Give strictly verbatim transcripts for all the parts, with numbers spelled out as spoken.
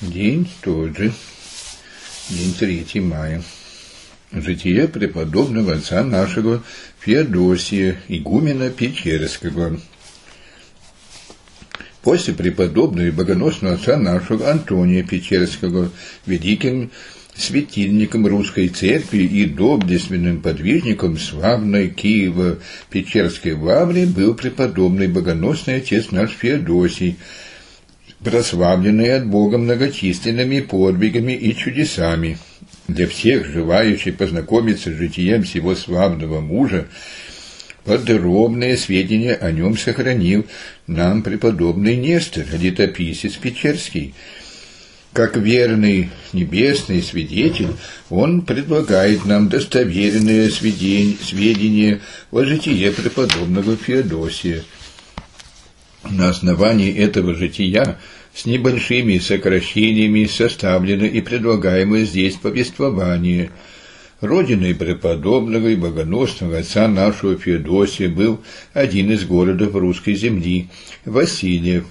День тот же, день третьего мая. Житие преподобного отца нашего Феодосия, игумена Печерского. После преподобного и богоносного отца нашего Антония Печерского, великим светильником русской церкви и доблестным подвижником славной Киево-Печерской лавры был преподобный богоносный отец наш Феодосий, прославленный от Бога многочисленными подвигами и чудесами. Для всех желающих познакомиться с житием сего славного мужа, подробные сведения о нем сохранил нам преподобный Нестор, летописец Печерский. Как верный небесный свидетель, он предлагает нам достоверные сведения о житие преподобного Феодосия. На основании этого жития с небольшими сокращениями составлено и предлагаемое здесь повествование. Родиной преподобного и богоносного отца нашего Феодосия был один из городов русской земли – Васильев.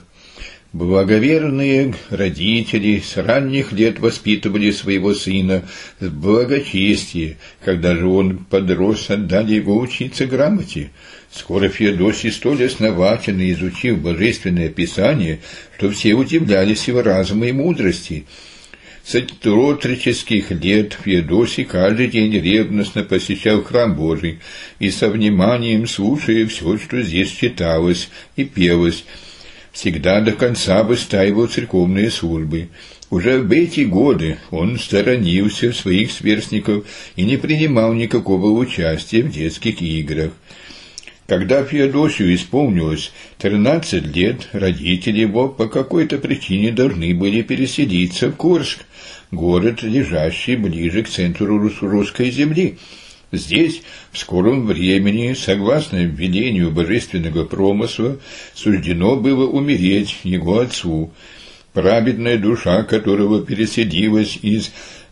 Благоверные родители с ранних лет воспитывали своего сына с благочестия. Когда же он подрос, отдали его учиться грамоте. Скоро Феодосий столь основательно изучил Божественное Писание, что все удивлялись его разуму и мудрости. С отроческих лет Феодосий каждый день ревностно посещал храм Божий и со вниманием слушая все, что здесь читалось и пелось, всегда до конца выстаивал церковные службы. Уже в эти годы он сторонился своих сверстников и не принимал никакого участия в детских играх. Когда Феодосию исполнилось тринадцать лет, родители его по какой-то причине должны были переселиться в Курск, город, лежащий ближе к центру русской земли. Здесь в скором времени, согласно велению божественного промысла, суждено было умереть его отцу, праведная душа которого переселилась из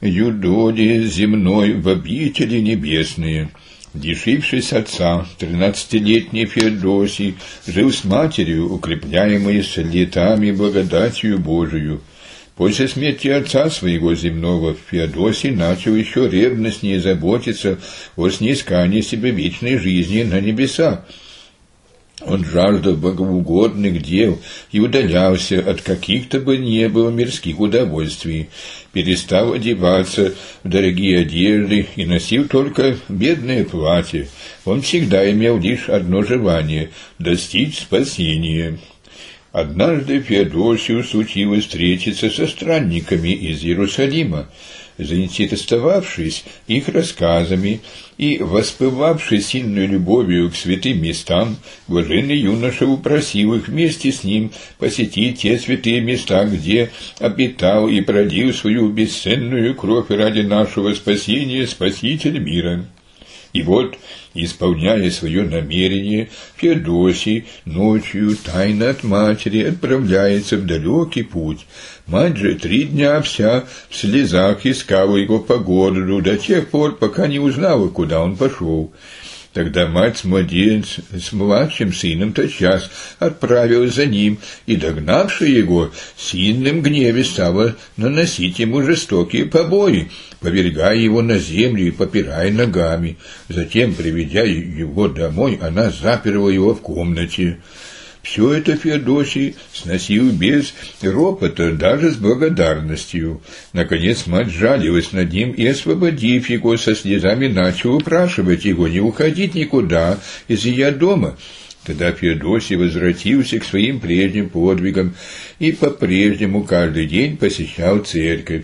юдоли земной в обители небесные. Лишившись отца, тринадцатилетний Феодосий жил с матерью, укрепляемой летами благодатью Божию. После смерти отца своего земного Феодосий начал еще ревностнее заботиться о снискании себе вечной жизни на небеса. Он жаждал богоугодных дел и удалялся от каких-то бы ни было мирских удовольствий, перестал одеваться в дорогие одежды и носил только бедное платье. Он всегда имел лишь одно желание – достичь спасения. Однажды Феодосию случилось встретиться со странниками из Иерусалима. Заинтересовавшись их рассказами и воспылавший сильной любовью к святым местам, блаженный юноша упросил их вместе с ним посетить те святые места, где обитал и пролил свою бесценную кровь ради нашего спасения Спаситель мира. И вот, исполняя свое намерение, Феодосий ночью тайно от матери отправляется в далекий путь. Мать же три дня вся в слезах искала его по городу до тех пор, пока не узнала, куда он пошел. Тогда мать с младенцем, с младшим сыном тотчас отправилась за ним, и, догнавши его, в сильном гневе стала наносить ему жестокие побои, повергая его на землю и попирая ногами. Затем, приведя его домой, она заперла его в комнате. Все это Феодосий сносил без ропота, даже с благодарностью. Наконец мать жалилась над ним и, освободив его, со слезами начала упрашивать его не уходить никуда из ее дома. Тогда Феодосий возвратился к своим прежним подвигам и по-прежнему каждый день посещал церковь.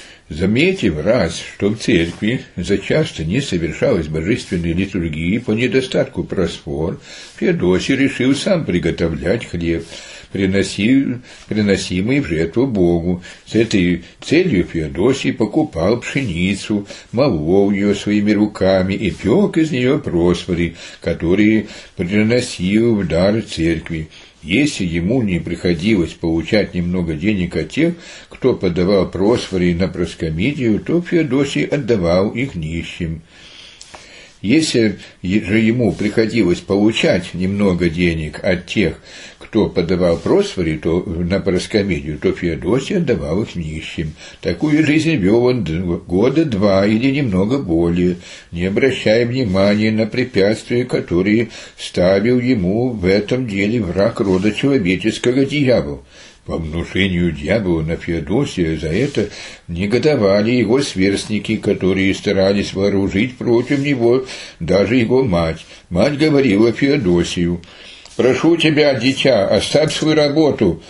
Заметив раз, что в церкви зачасто не совершалась божественной литургии по недостатку просфор, Феодосий решил сам приготовлять хлеб, приносил, приносимый в жертву Богу. С этой целью Феодосий покупал пшеницу, молол ее своими руками и пек из нее просфоры, которые приносил в дар церкви. Если ему не приходилось получать немного денег от тех, кто подавал просфоры на проскомидию, то Феодосий отдавал их нищим. Если же ему приходилось получать немного денег от тех, кто подавал просфори то, на проскомидию, то Феодосий отдавал их нищим. Такую жизнь вел он года два или немного более, не обращая внимания на препятствия, которые ставил ему в этом деле враг рода человеческого дьявол. По внушению дьявола на Феодосия за это негодовали его сверстники, которые старались вооружить против него даже его мать. Мать говорила Феодосию: «Прошу тебя, дитя, оставь свою работу,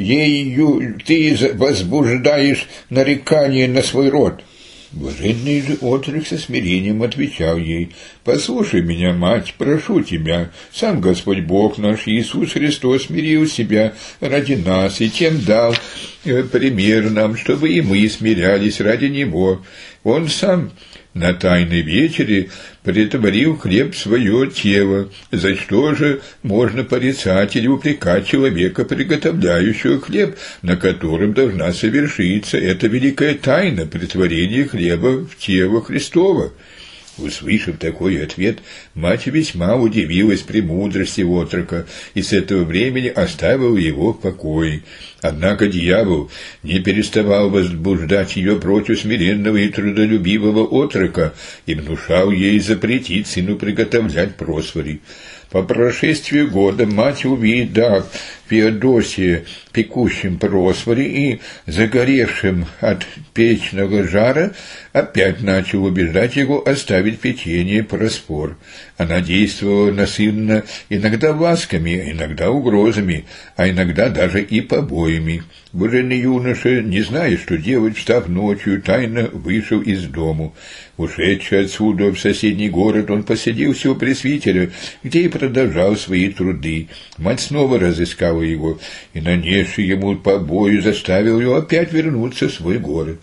ею ты возбуждаешь нарекание на свой род». Блаженный же отрок со смирением отвечал ей: «Послушай меня, мать, прошу тебя, сам Господь Бог наш Иисус Христос смирил себя ради нас и тем дал пример нам, чтобы и мы смирялись ради Него. Он сам на тайной вечере претворил хлеб в свое тело, за что же можно порицать или упрекать человека, приготовляющего хлеб, на котором должна совершиться эта великая тайна претворения хлеба в тело Христово?» Услышав такой ответ, мать весьма удивилась премудрости отрока и с этого времени оставила его в покое. Однако дьявол не переставал возбуждать ее против смиренного и трудолюбивого отрока и внушал ей запретить сыну приготовлять просфори. По прошествии года мать, увидав Феодосия пекущим просфори и загоревшим от печного жара, опять начал убеждать его оставить печенье просфор. Она действовала насильно, иногда ласками, иногда угрозами, а иногда даже и побоями. Блаженный юноша, не зная, что делать, встав ночью, тайно вышел из дому. Ушедший отсюда в соседний город, он поселился у пресвитера, где и продолжал свои труды. Мать снова разыскала его, и, нанесший ему побои, заставил его опять вернуться в свой город.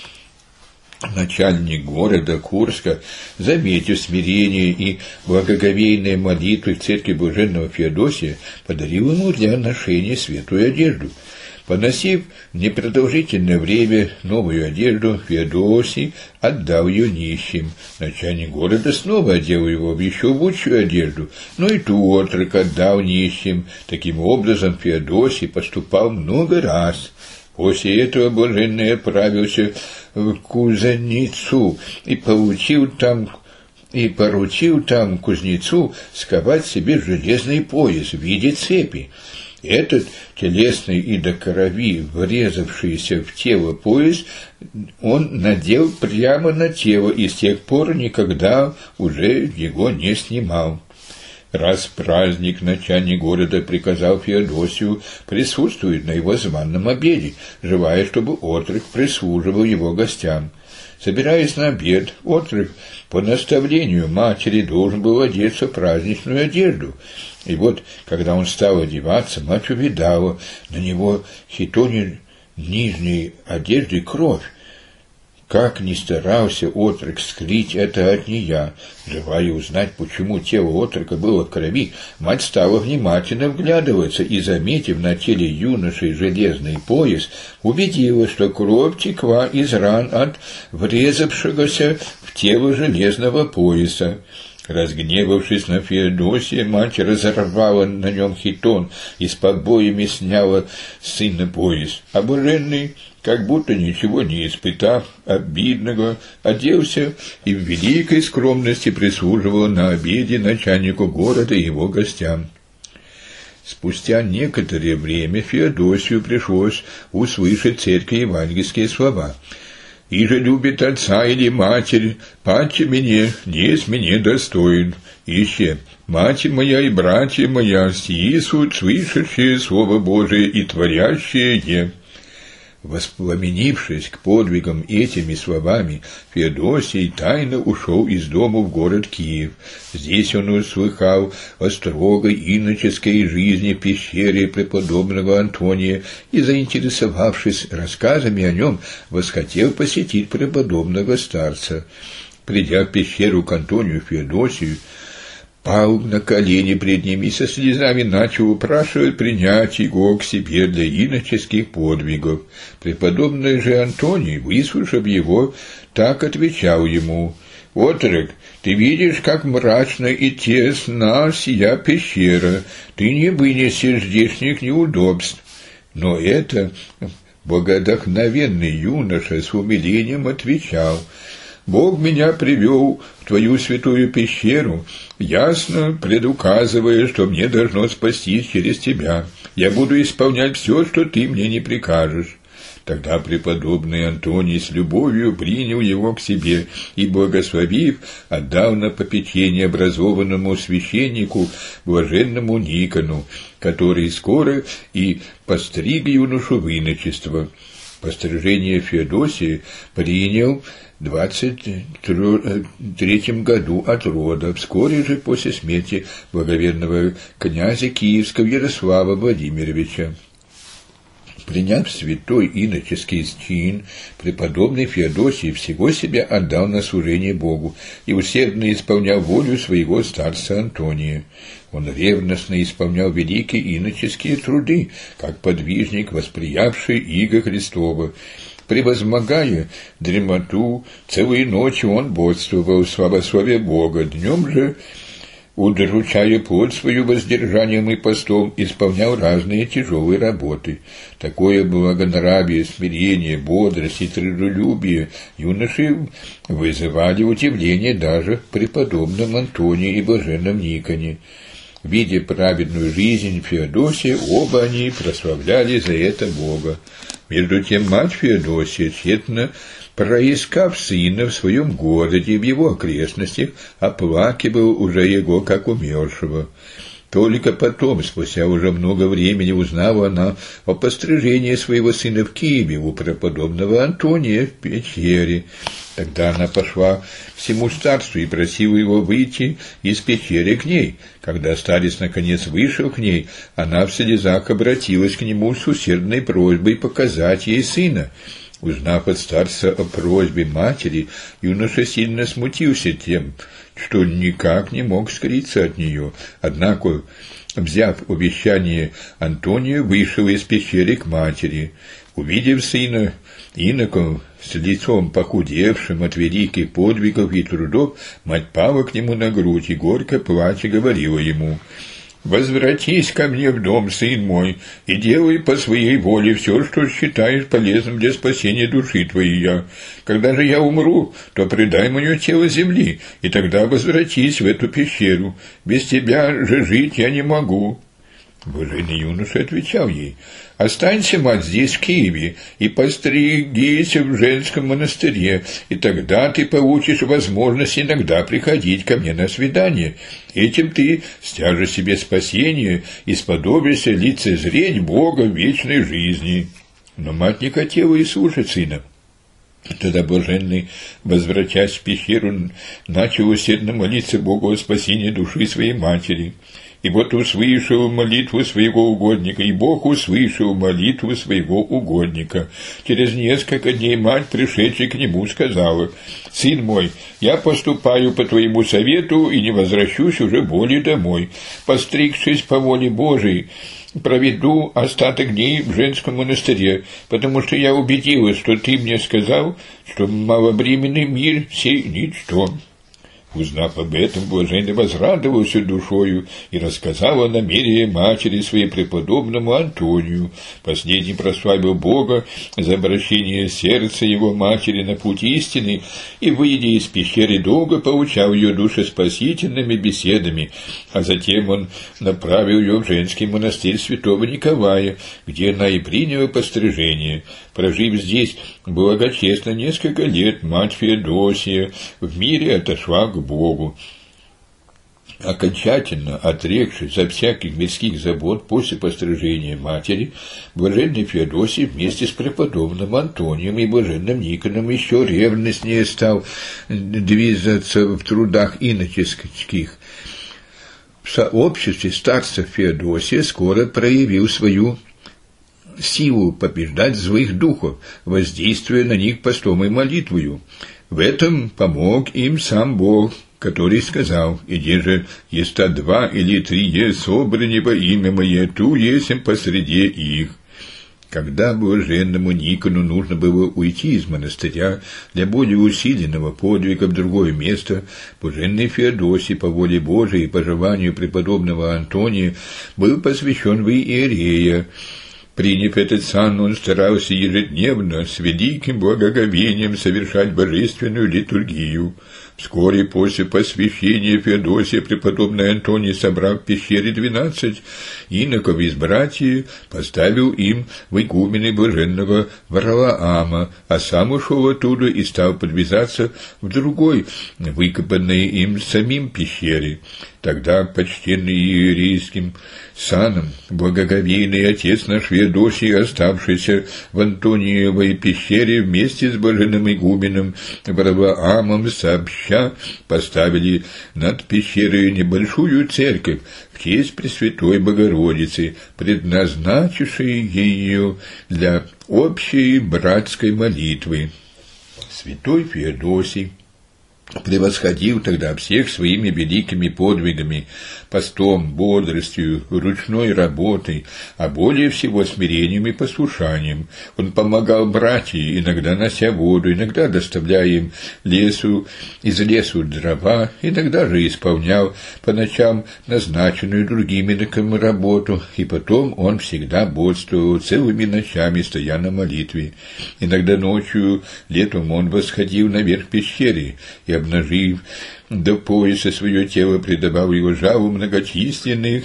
Начальник города Курска, заметив смирение и благоговейные молитвы в церкви блаженного Феодосия, подарил ему для ношения светлую одежду. Поносив непродолжительное время новую одежду, Феодосий отдал ее нищим. Начальник города снова одел его в еще лучшую одежду, но и ту отрок отдал нищим. Таким образом, Феодосий поступал много раз. После этого блаженный отправился в Кузницу и получил там и поручил там кузнецу сковать себе железный пояс в виде цепи. Этот телесный и до крови врезавшийся в тело пояс он надел прямо на тело и с тех пор никогда уже его не снимал. Раз в праздник начальник города приказал Феодосию присутствовать на его званом обеде, желая, чтобы отрок прислуживал его гостям. Собираясь на обед, отрок по наставлению матери должен был одеться в праздничную одежду. И вот, когда он стал одеваться, мать увидала на него хитоне нижней одежды кровь. Как ни старался отрок скрыть это от нее, желая узнать, почему тело отрока было в крови, мать стала внимательно вглядываться и, заметив на теле юноши железный пояс, убедилась, что кровь текла из ран от врезавшегося в тело железного пояса. Разгневавшись на Феодосия, мать разорвала на нем хитон и с побоями сняла с сына пояс. А блаженный, как будто ничего не испытав обидного, оделся и в великой скромности прислуживал на обеде начальнику города и его гостям. Спустя некоторое время Феодосию пришлось услышать в церкви евангельские слова: «Иже любит отца или матерь, паче мне, несть мне достоин. Ище, мать моя и братья моя, сии суть слышащие Слово Божие и творящие». Воспламенившись к подвигам этими словами, Феодосий тайно ушел из дому в город Киев. Здесь он услыхал о строгой иноческой жизни в пещере преподобного Антония и, заинтересовавшись рассказами о нем, восхотел посетить преподобного старца. Придя в пещеру к Антонию Феодосию, пал на колени пред ним и со слезами начал упрашивать принять его к себе для иноческих подвигов. Преподобный же Антоний, выслушав его, так отвечал ему: «Отрок, Ты видишь, как мрачно и тесна сия пещера, ты не вынесешь здешних неудобств. Но это богодохновенный юноша с умилением отвечал: Бог меня привел в твою святую пещеру, ясно предуказывая, что мне должно спастись через тебя. Я буду исполнять все, что ты мне не прикажешь. Тогда преподобный Антоний с любовью принял его к себе и, благословив, отдал на попечение образованному священнику, блаженному Никону, который скоро и постриг юношу в иночество. Пострижение Феодосия принял в двадцать третьем году от рода, вскоре же после смерти благоверного князя Киевского Ярослава Владимировича. Приняв святой иноческий чин, преподобный Феодосий всего себя отдал на служение Богу и усердно исполнял волю своего старца Антония. Он ревностно исполнял великие иноческие труды, как подвижник, восприявший иго Христова. Превозмогая дремоту, целые ночи он бодствовал в славословие Бога, днем же, удручая плоть свою воздержанием и постом, исполнял разные тяжелые работы. Такое благонравие, смирение, бодрость и трудолюбие юноши вызывали удивление даже в преподобном Антонии и блаженном Никоне. Видя праведную жизнь Феодосия, оба они прославляли за это Бога. Между тем мать Феодосия, тщетно проискав сына в своем городе и в его окрестностях, оплакивал уже его как умершего. Только потом, спустя уже много времени, узнала она о пострижении своего сына в Киеве у преподобного Антония в пещере. Тогда она пошла к всему старцу и просила его выйти из пещеры к ней. Когда старец наконец вышел к ней, она в слезах обратилась к нему с усердной просьбой показать ей сына. Узнав от старца о просьбе матери, юноша сильно смутился тем, что никак не мог скрыться от нее. Однако, взяв обещание Антония, вышел из пещеры к матери. Увидев сына, иноком с лицом похудевшим от великих подвигов и трудов, мать пала к нему на грудь и, горько плача, говорила ему: «Возвратись ко мне в дом, сын мой, и делай по своей воле все, что считаешь полезным для спасения души твоей. Когда же я умру, то предай мое тело земли, и тогда возвратись в эту пещеру. Без тебя же жить я не могу». Блаженный юноша отвечал ей: «Останься, мать, здесь, в Киеве, и постригись в женском монастыре, и тогда ты получишь возможность иногда приходить ко мне на свидание. Этим ты стяжешь себе спасение и сподобишься лицезреть Бога в вечной жизни». Но мать не хотела и слушать сына. Тогда блаженный, возвратясь в пещеру, начал усердно молиться Богу о спасении души своей матери. И вот услышал молитву своего угодника, и Бог услышал молитву своего угодника. Через несколько дней мать, пришедшая к нему, сказала: «Сын мой, я поступаю по твоему совету и не возвращусь уже более домой. Постригшись по воле Божией, проведу остаток дней в женском монастыре, потому что я убедилась, что ты мне сказал, что маловременный мир сей ничто». Узнав об этом, блаженный возрадовался душою и рассказал о намерении матери своей преподобному Антонию. Последний прославил Бога за обращение сердца его матери на путь истины и, выйдя из пещеры, долго поучал ее душеспасительными беседами, а затем он направил ее в женский монастырь святого Николая, где она и приняла пострижение. Прожив здесь благочестно несколько лет, мать Феодосия в мире отошла к Богу. Окончательно отрекшись от всяких мирских забот после пострижения матери, блаженный Феодосий вместе с преподобным Антонием и блаженным Никоном еще ревностнее стал двигаться в трудах иноческих. В сообществе старца Феодосия скоро проявил свою силу побеждать злых духов, воздействуя на них постом и молитвою. В этом помог им сам Бог, который сказал: «Иди же, еста два или три е собрани во имя Мое, ту есмь посреди их». Когда блаженному Никону нужно было уйти из монастыря для более усиленного подвига в другое место, блаженный Феодосий по воле Божией и по желанию преподобного Антония был посвящен в иерея. Приняв этот сан, он старался ежедневно с великим благоговением совершать божественную литургию. Вскоре после посвящения Феодосия преподобный Антоний, собрав в пещере двенадцать иноков из братьев, поставил им в игумены блаженного Варлаама, а сам ушел оттуда и стал подвязаться в другой, выкопанной им самим пещере. Тогда почтенный иерейским саном благоговейный отец наш Феодосий, оставшийся в Антониевой пещере вместе с блаженным игуменом Варлаамом, сообща поставили над пещерой небольшую церковь в честь Пресвятой Богородицы, предназначившей ее для общей братской молитвы. Святой Феодосий превосходил тогда всех своими великими подвигами, постом, бодростью, ручной работой, а более всего смирением и послушанием. Он помогал братьям, иногда нося воду, иногда доставляя им лесу, из лесу дрова, иногда же исполнял по ночам назначенную другими иноками работу, и потом он всегда бодствовал целыми ночами, стоя на молитве. Иногда ночью, летом он восходил наверх пещеры и, обнажив до пояса свое тело, предавал его жалу многочисленных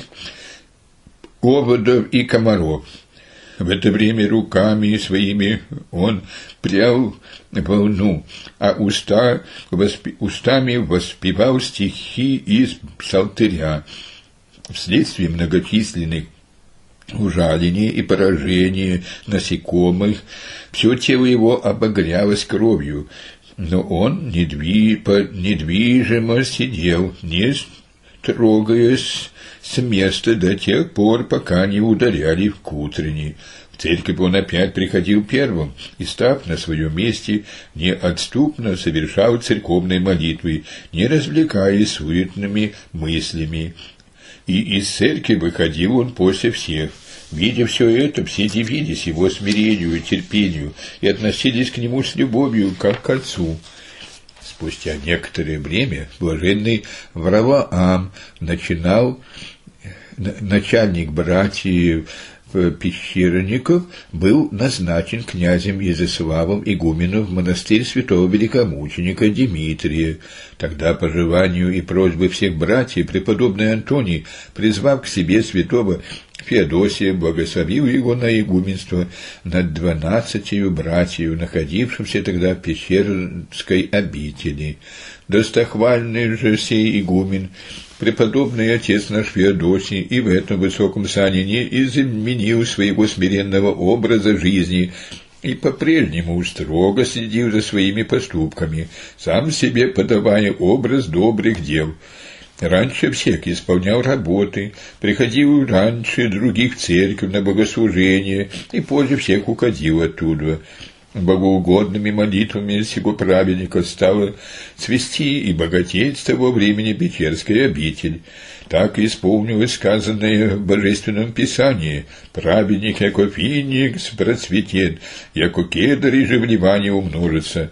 оводов и комаров. В это время руками своими он прял волну, а уста, воспи, устами воспевал стихи из псалтыря. Вследствие многочисленных ужалений и поражений насекомых все тело его обогрялось кровью, но он недвижимо сидел, не трогаясь с места до тех пор, пока не ударяли в утренней. В церковь он опять приходил первым и, став на своем месте, неотступно совершал церковные молитвы, не развлекаясь суетными мыслями. И из церкви выходил он после всех. Видя все это, все дивились его смирению и терпению и относились к нему с любовью, как к отцу. Спустя некоторое время блаженный Варлаам начинал, начальник братьев пещерников, был назначен князем Изяславом игуменом в монастырь святого великомученика Димитрия. Тогда по желанию и просьбе всех братьев преподобный Антоний, призвав к себе святого Феодосия, благословил его на игуменство над двенадцатью братьев, находившимся тогда в пещерской обители. Достохвальный же сей игумен, преподобный отец наш Феодосий, и в этом высоком сане не изменил своего смиренного образа жизни и по-прежнему строго следил за своими поступками, сам себе подавая образ добрых дел. Раньше всех исполнял работы, приходил раньше других в церковь на богослужение и позже всех уходил оттуда. Богоугодными молитвами сего праведника стало цвести и богатеть с того времени Печерская обитель. Так исполнилось сказанное в Божественном Писании: «Праведник, яко финикс, процветет, яко кедр и же вливание умножится».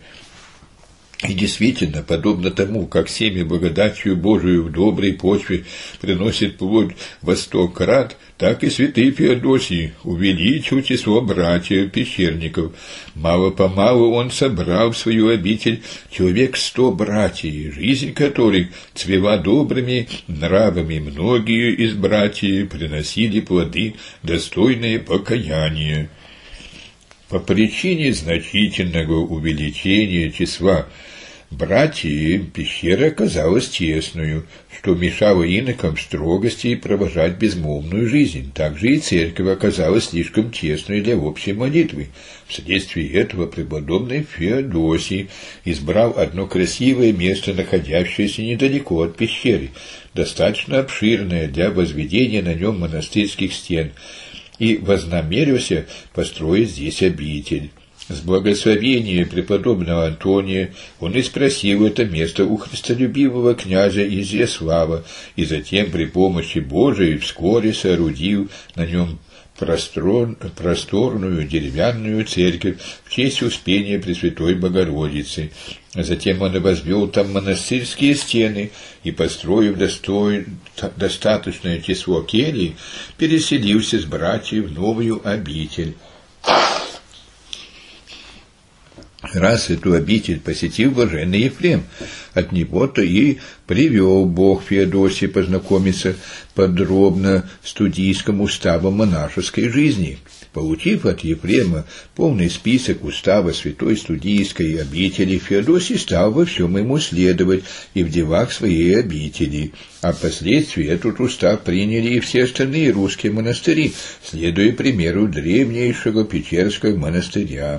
И действительно, подобно тому, как семя благодатью Божию в доброй почве приносит плод во сто крат, так и святый Феодосий увеличил число братьев-пещерников. Мало-помалу он собрал в свою обитель человек сто братьев, жизнь которых цвела добрыми нравами. Многие из братьев приносили плоды, достойные покаяния. По причине значительного увеличения числа братьев пещера оказалась тесную, что мешало инокам в строгости провожать безмолвную жизнь. Также и церковь оказалась слишком тесной для общей молитвы. Вследствие этого преподобный Феодосий избрал одно красивое место, находящееся недалеко от пещеры, достаточно обширное для возведения на нем монастырских стен, и вознамерился построить здесь обитель. С благословения преподобного Антония он и спросил это место у христолюбивого князя Изяслава, и затем при помощи Божией вскоре соорудил на нем простор, просторную деревянную церковь в честь Успения Пресвятой Богородицы. Затем он возвел там монастырские стены и, построив достой, достаточное число келий, переселился с братьев в новую обитель. Раз эту обитель посетил блаженный Ефрем, от него-то и привел Бог Феодосия познакомиться подробно с студийским уставом монашеской жизни. Получив от Ефрема полный список устава святой студийской обители, Феодосий стал во всем ему следовать и в делах своей обители, а впоследствии этот устав приняли и все остальные русские монастыри, следуя примеру древнейшего Печерского монастыря.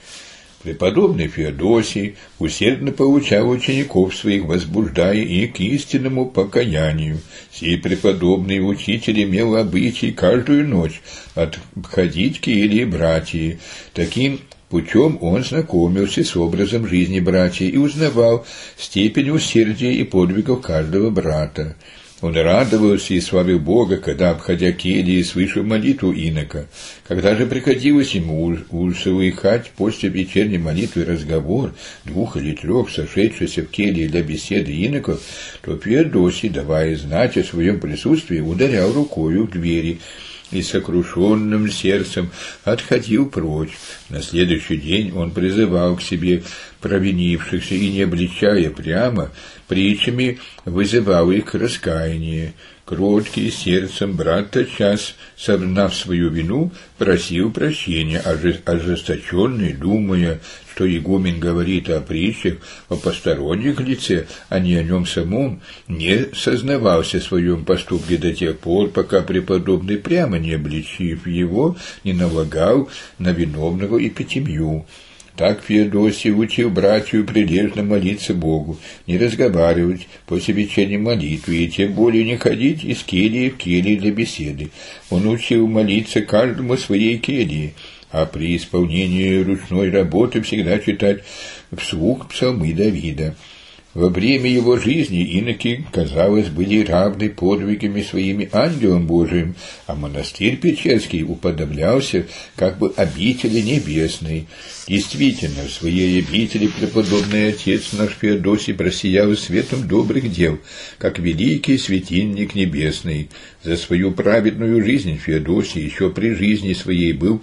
Преподобный Феодосий усердно поучал учеников своих, возбуждая их к истинному покаянию. Сей преподобный учитель имел обычай каждую ночь отходить к келии братьи. Таким путем он знакомился с образом жизни братьев и узнавал степень усердия и подвигов каждого брата. Он радовался и славил Бога, когда, обходя келии, слышал молитву инока. Когда же приходилось ему услыхать после вечерней молитвы разговор двух или трех сошедшихся в келии для беседы иноков, то Феодосий, давая знать о своем присутствии, ударял рукою в двери и сокрушенным сердцем отходил прочь. На следующий день он призывал к себе провинившихся и, не обличая прямо, притчами вызывал их к раскаянию. Кроткий сердцем брат тотчас, сознав свою вину, просил прощения, ожесточенный, думая, что игумен говорит о притчах, о посторонних лице, а не о нем самом, не сознавался в своем поступке до тех пор, пока преподобный, прямо не обличив его, не налагал на виновного и катемью. Так Феодосий учил братью прилежно молиться Богу, не разговаривать после вечерней молитвы и тем более не ходить из келии в келии для беседы. Он учил молиться каждому своей келии, а при исполнении ручной работы всегда читать вслух псалмы Давида. Во время его жизни иноки, казалось, были равны подвигами своими ангелам Божиим, а монастырь Печерский уподоблялся как бы обители небесной. Действительно, в своей обители преподобный отец наш Феодосий просиял светом добрых дел, как великий светильник небесный. За свою праведную жизнь Феодосий еще при жизни своей был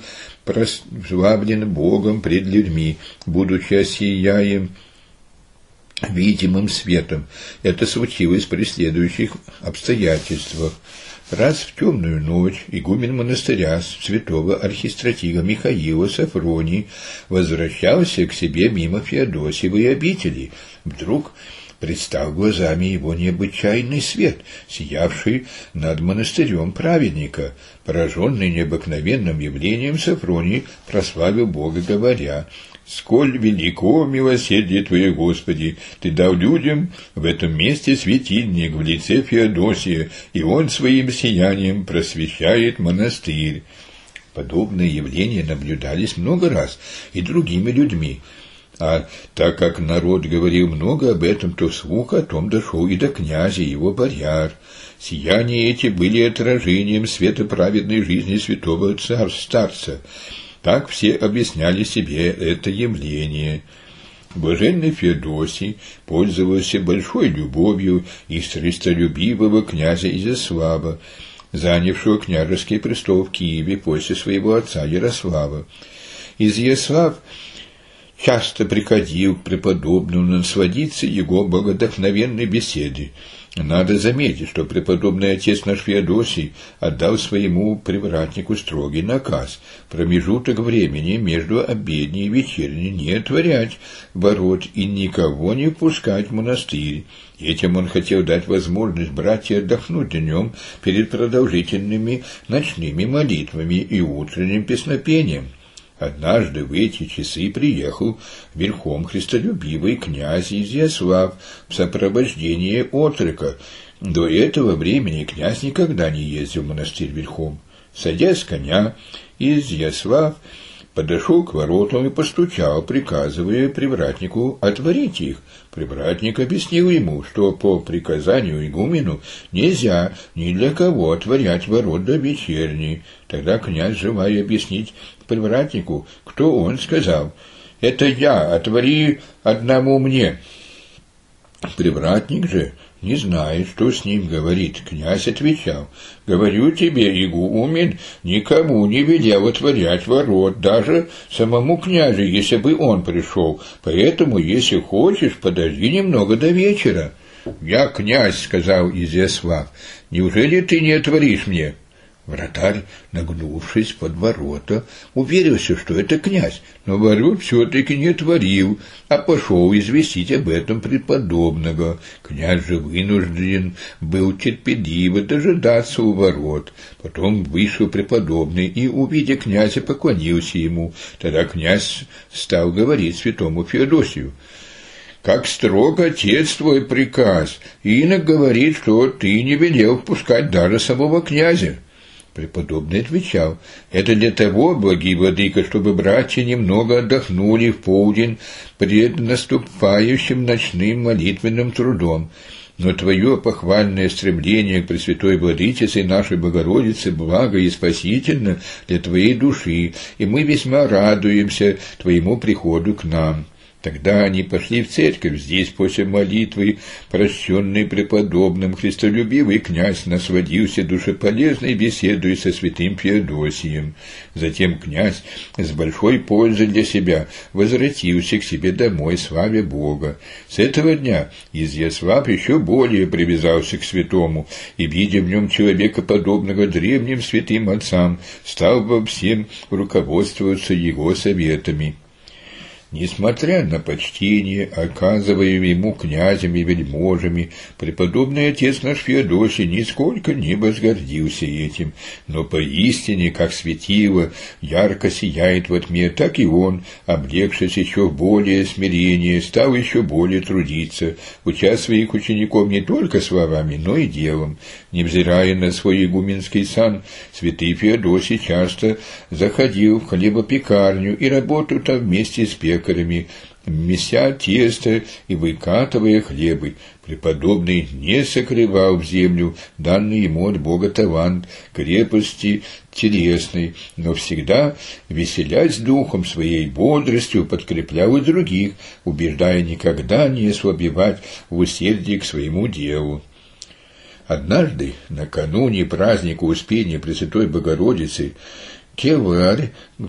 прославлен Богом пред людьми, будучи осияем видимым светом. Это случилось при следующих обстоятельствах. Раз в темную ночь игумен монастыря святого архистратига Михаила Сафроний возвращался к себе мимо Феодосиевой обители. Вдруг предстал глазами его необычайный свет, сиявший над монастырем праведника. Пораженный необыкновенным явлением, Сафроний прославил Бога, говоря: «Сколь велико милосердие Твое, Господи! Ты дал людям в этом месте светильник в лице Феодосия, и он своим сиянием просвещает монастырь». Подобные явления наблюдались много раз и другими людьми. А так как народ говорил много об этом, то слух о том дошел и до князя и его бояр. Сияния эти были отражением света праведной жизни святого старца. Так все объясняли себе это явление. Блаженный Феодосий пользовался большой любовью из христолюбивого князя Изяслава, занявшего княжеский престол в Киеве после своего отца Ярослава. Изяслав часто приходил к преподобному насладиться его богодохновенной беседой. Надо заметить, что преподобный отец наш Феодосий отдал своему привратнику строгий наказ промежуток времени между обедней и вечерней не отворять ворот и никого не впускать в монастырь. Этим он хотел дать возможность братьям отдохнуть днем перед продолжительными ночными молитвами и утренним песнопением. Однажды в эти часы приехал верхом христолюбивый князь Изяслав в сопровождении отрока. До этого времени князь никогда не ездил в монастырь верхом. Садясь с коня, Изяслав подошел к воротам и постучал, приказывая привратнику отворить их. Привратник объяснил ему, что по приказанию игумену нельзя ни для кого отворять ворот до вечерней. Тогда князь, желая объяснить привратнику, кто он, сказал: «Это я, отвори одному мне». Привратник же, не зная, что с ним говорит, князь отвечал: «Говорю тебе, игумен никому не велел отворять ворот, даже самому князю, если бы он пришел. Поэтому, если хочешь, подожди немного до вечера». «Я князь», — сказал Изяслав, — «неужели ты не отворишь мне?» Вратарь, нагнувшись под ворота, уверился, что это князь, но ворот все-таки не отворил, а пошел известить об этом преподобного. Князь же вынужден был терпеливо дожидаться у ворот. Потом вышел преподобный и, увидя князя, поклонился ему. Тогда князь стал говорить святому Феодосию: «Как строг отец твой приказ, инок говорит, что ты не велел впускать даже самого князя». Преподобный отвечал: «Это для того, благий владыка, чтобы братья немного отдохнули в полдень пред наступающим ночным молитвенным трудом. Но твое похвальное стремление к Пресвятой Владычице нашей Богородице благо и спасительно для твоей души, и мы весьма радуемся твоему приходу к нам». Тогда они пошли в церковь. Здесь, после молитвы, прощенный преподобным, христолюбивый князь насладился душеполезной беседой со святым Феодосием. Затем князь с большой пользой для себя возвратился к себе домой, славя Бога. С этого дня Изяслав еще более привязался к святому, и, видя в нем человека, подобного древним святым отцам, стал во всем руководствоваться его советами. Несмотря на почтение, оказываемое ему князями и вельможами, преподобный отец наш Феодосий нисколько не возгордился этим, но поистине, как светило ярко сияет во тьме, так и он, облегшись еще в более смирение, стал еще более трудиться, уча своих учеников не только словами, но и делом. Невзирая на свой игуменский сан, святый Феодосий часто заходил в хлебопекарню и работал там вместе с пекарями, меся тесто и выкатывая хлебы. Преподобный не сокрывал в землю данный ему от Бога талант крепости телесной, но всегда, веселясь духом, своей бодростью подкреплял и других, убеждая никогда не ослабевать в усердии к своему делу. Однажды, накануне праздника Успения Пресвятой Богородицы, кеварь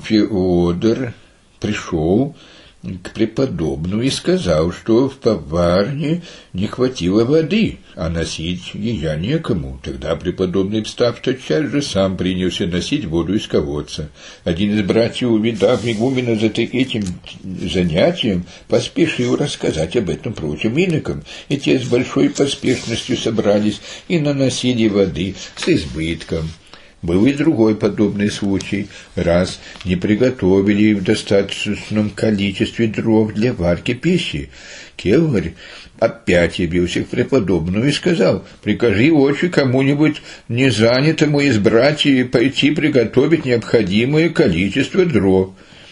Феодор пришел к преподобному и сказал, что в поварне не хватило воды, а носить ее некому. Тогда преподобный, встав, тотчас же сам принялся носить воду из колодца. Один из братьев, увидав игумена за этим занятием, поспешил рассказать об этом прочим инокам, и те с большой поспешностью собрались и наносили воды с избытком. Был и другой подобный случай. Раз не приготовили в достаточном количестве дров для варки пищи. Кеварь опять явился к преподобному и сказал: «Прикажи, отче, кому-нибудь незанятому из братьев пойти приготовить необходимое количество дров».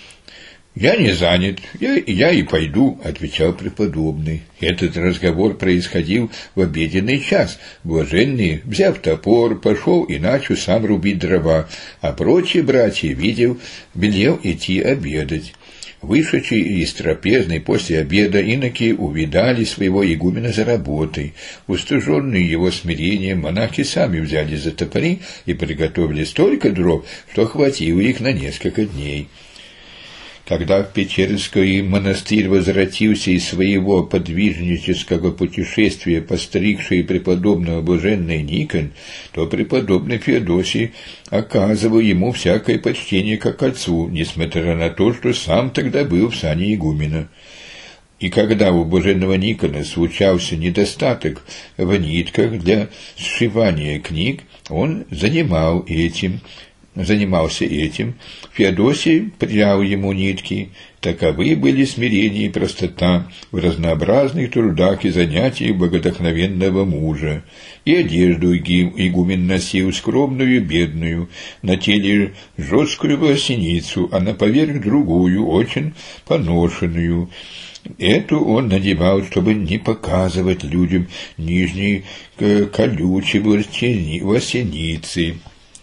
«Я не занят, я, я и пойду», — отвечал преподобный. Этот разговор происходил в обеденный час. Блаженный, взяв топор, пошел и начал сам рубить дрова, а прочие братья, видел, велел идти обедать. Вышедшие из трапезной после обеда иноки увидали своего игумена за работой. Устыженные его смирением, монахи сами взяли за топори и приготовили столько дров, что хватило их на несколько дней. Когда в Печерский монастырь возвратился из своего подвижнического путешествия постригший преподобного блаженный Никон, то преподобный Феодосий оказывал ему всякое почтение как отцу, несмотря на то, что сам тогда был в сане игумена. И когда у блаженного Никона случался недостаток в нитках для сшивания книг, он занимал этим занимался этим, Феодосий прял ему нитки. Таковы были смирение и простота в разнообразных трудах и занятиях богодохновенного мужа. И одежду игумен носил скромную и бедную, на теле жесткую волосиницу, а на поверх другую, очень поношенную. Эту он надевал, чтобы не показывать людям нижней колючей волосиницы.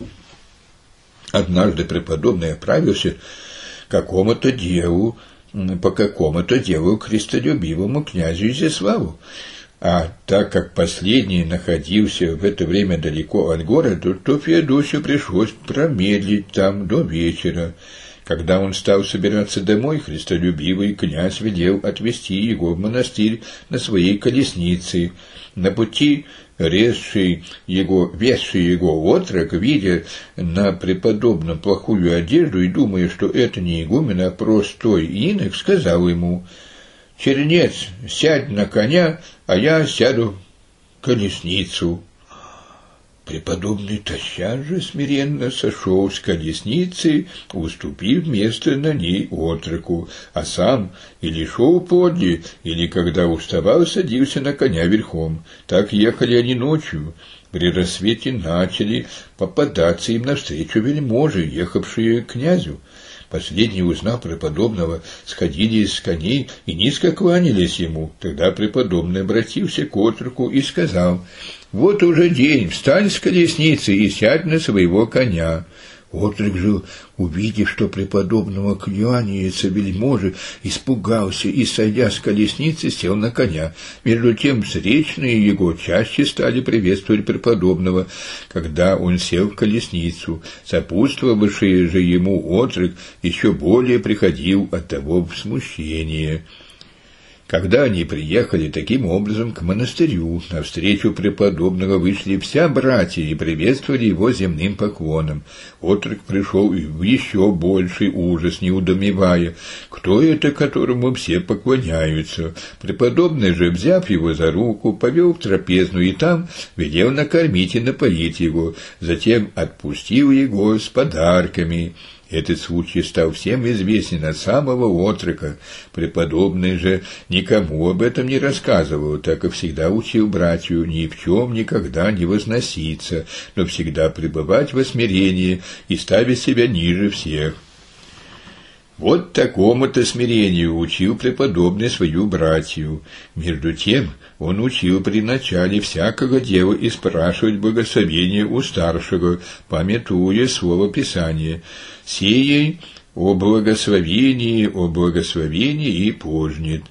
Однажды преподобный отправился к какому-то делу, по какому-то делу к крестолюбивому князю Изяславу. А так как последний находился в это время далеко от города, то Феодосию пришлось промедлить там до вечера. Когда он стал собираться домой, христолюбивый князь велел отвезти его в монастырь на своей колеснице. На пути резший его, везший его отрок, видя на преподобном плохую одежду и думая, что это не игумен, а простой инок, сказал ему: «Чернец, сядь на коня, а я сяду в колесницу». Преподобный тотчас же смиренно сошел с колесницы, уступив место на ней отроку, а сам или шел подле, или, когда уставал, садился на коня верхом. Так ехали они ночью. При рассвете начали попадаться им навстречу вельможи, ехавшие к князю. Последние, узнав преподобного, сходили с коней и низко кланялись ему. Тогда преподобный обратился к отроку и сказал: «Вот уже день, встань с колесницы и сядь на своего коня». Отрок же, увидев, что преподобного кланяется вельможи, испугался и, сойдя с колесницы, сел на коня. Между тем встречные его чаще стали приветствовать преподобного, когда он сел в колесницу. Сопутствовавший же ему отрок еще более приходил от того в смущение. Когда они приехали таким образом к монастырю, навстречу преподобного вышли вся братья и приветствовали его земным поклоном. Отрок пришел в еще больший ужас, неудумевая, кто это, которому все поклоняются. Преподобный же, взяв его за руку, повел в трапезную и там велел накормить и напоить его, затем отпустил его с подарками. Этот случай стал всем известен от самого отрока. Преподобный же никому об этом не рассказывал, так и всегда учил братью ни в чем никогда не возноситься, но всегда пребывать во смирении и ставить себя ниже всех. Вот такому-то смирению учил преподобный свою братью. Между тем он учил при начале всякого дела и спрашивать благословение у старшего, памятуя слово Писания: «Сеей о благословении, о благословении и пожнет».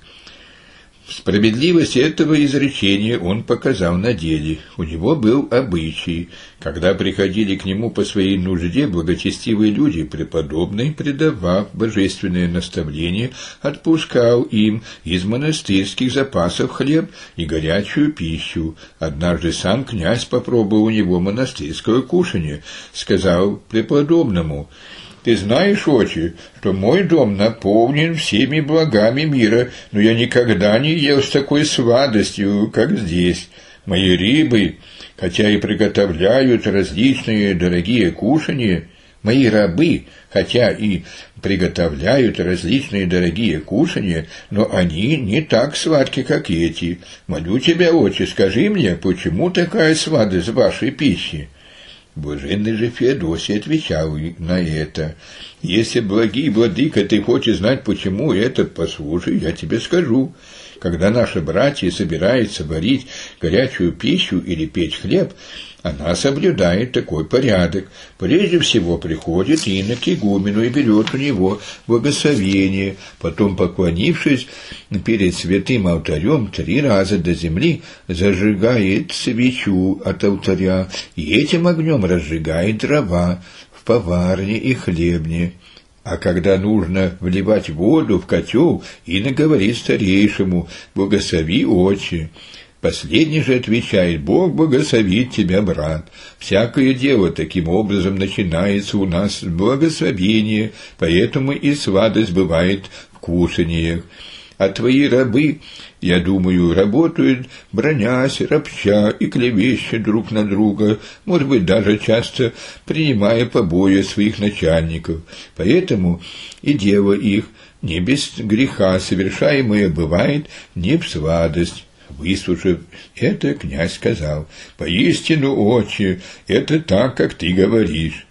Справедливость этого изречения он показал на деле. У него был обычай. Когда приходили к нему по своей нужде благочестивые люди, преподобный, предавав божественное наставление, отпускал им из монастырских запасов хлеб и горячую пищу. Однажды сам князь попробовал у него монастырское кушанье, сказал преподобному: «Ты знаешь, отче, что мой дом наполнен всеми благами мира, но я никогда не ел с такой сладостью, как здесь. Мои рыбы, хотя и приготовляют различные дорогие кушанья, мои рабы, хотя и приготовляют различные дорогие кушанья, но они не так сладки, как эти. Молю тебя, отче, скажи мне, почему такая сладость вашей пищи?» Блаженный же Феодосий отвечал на это: «Если, благий владыка, ты хочешь знать, почему это, послушай, я тебе скажу. Когда наши братья собираются варить горячую пищу или печь хлеб, она соблюдает такой порядок. Прежде всего приходит инок к игумену и берет у него благословение, потом, поклонившись перед святым алтарем три раза до земли, зажигает свечу от алтаря и этим огнем разжигает дрова в поварне и хлебне. А когда нужно вливать воду в котел, инок говорит старейшему: «Благослови, отче». Последний же отвечает: «Бог благословит тебя, брат». Всякое дело таким образом начинается у нас с благословения, поэтому и сладость бывает в кушаниях. а твои рабы, я думаю, работают, бронясь, ропща и клевеща друг на друга, может быть, даже часто принимая побои своих начальников. Поэтому и дело их не без греха совершаемое бывает не в сладость». Выслушав это, князь сказал: «Поистину, отче, это так, как ты говоришь».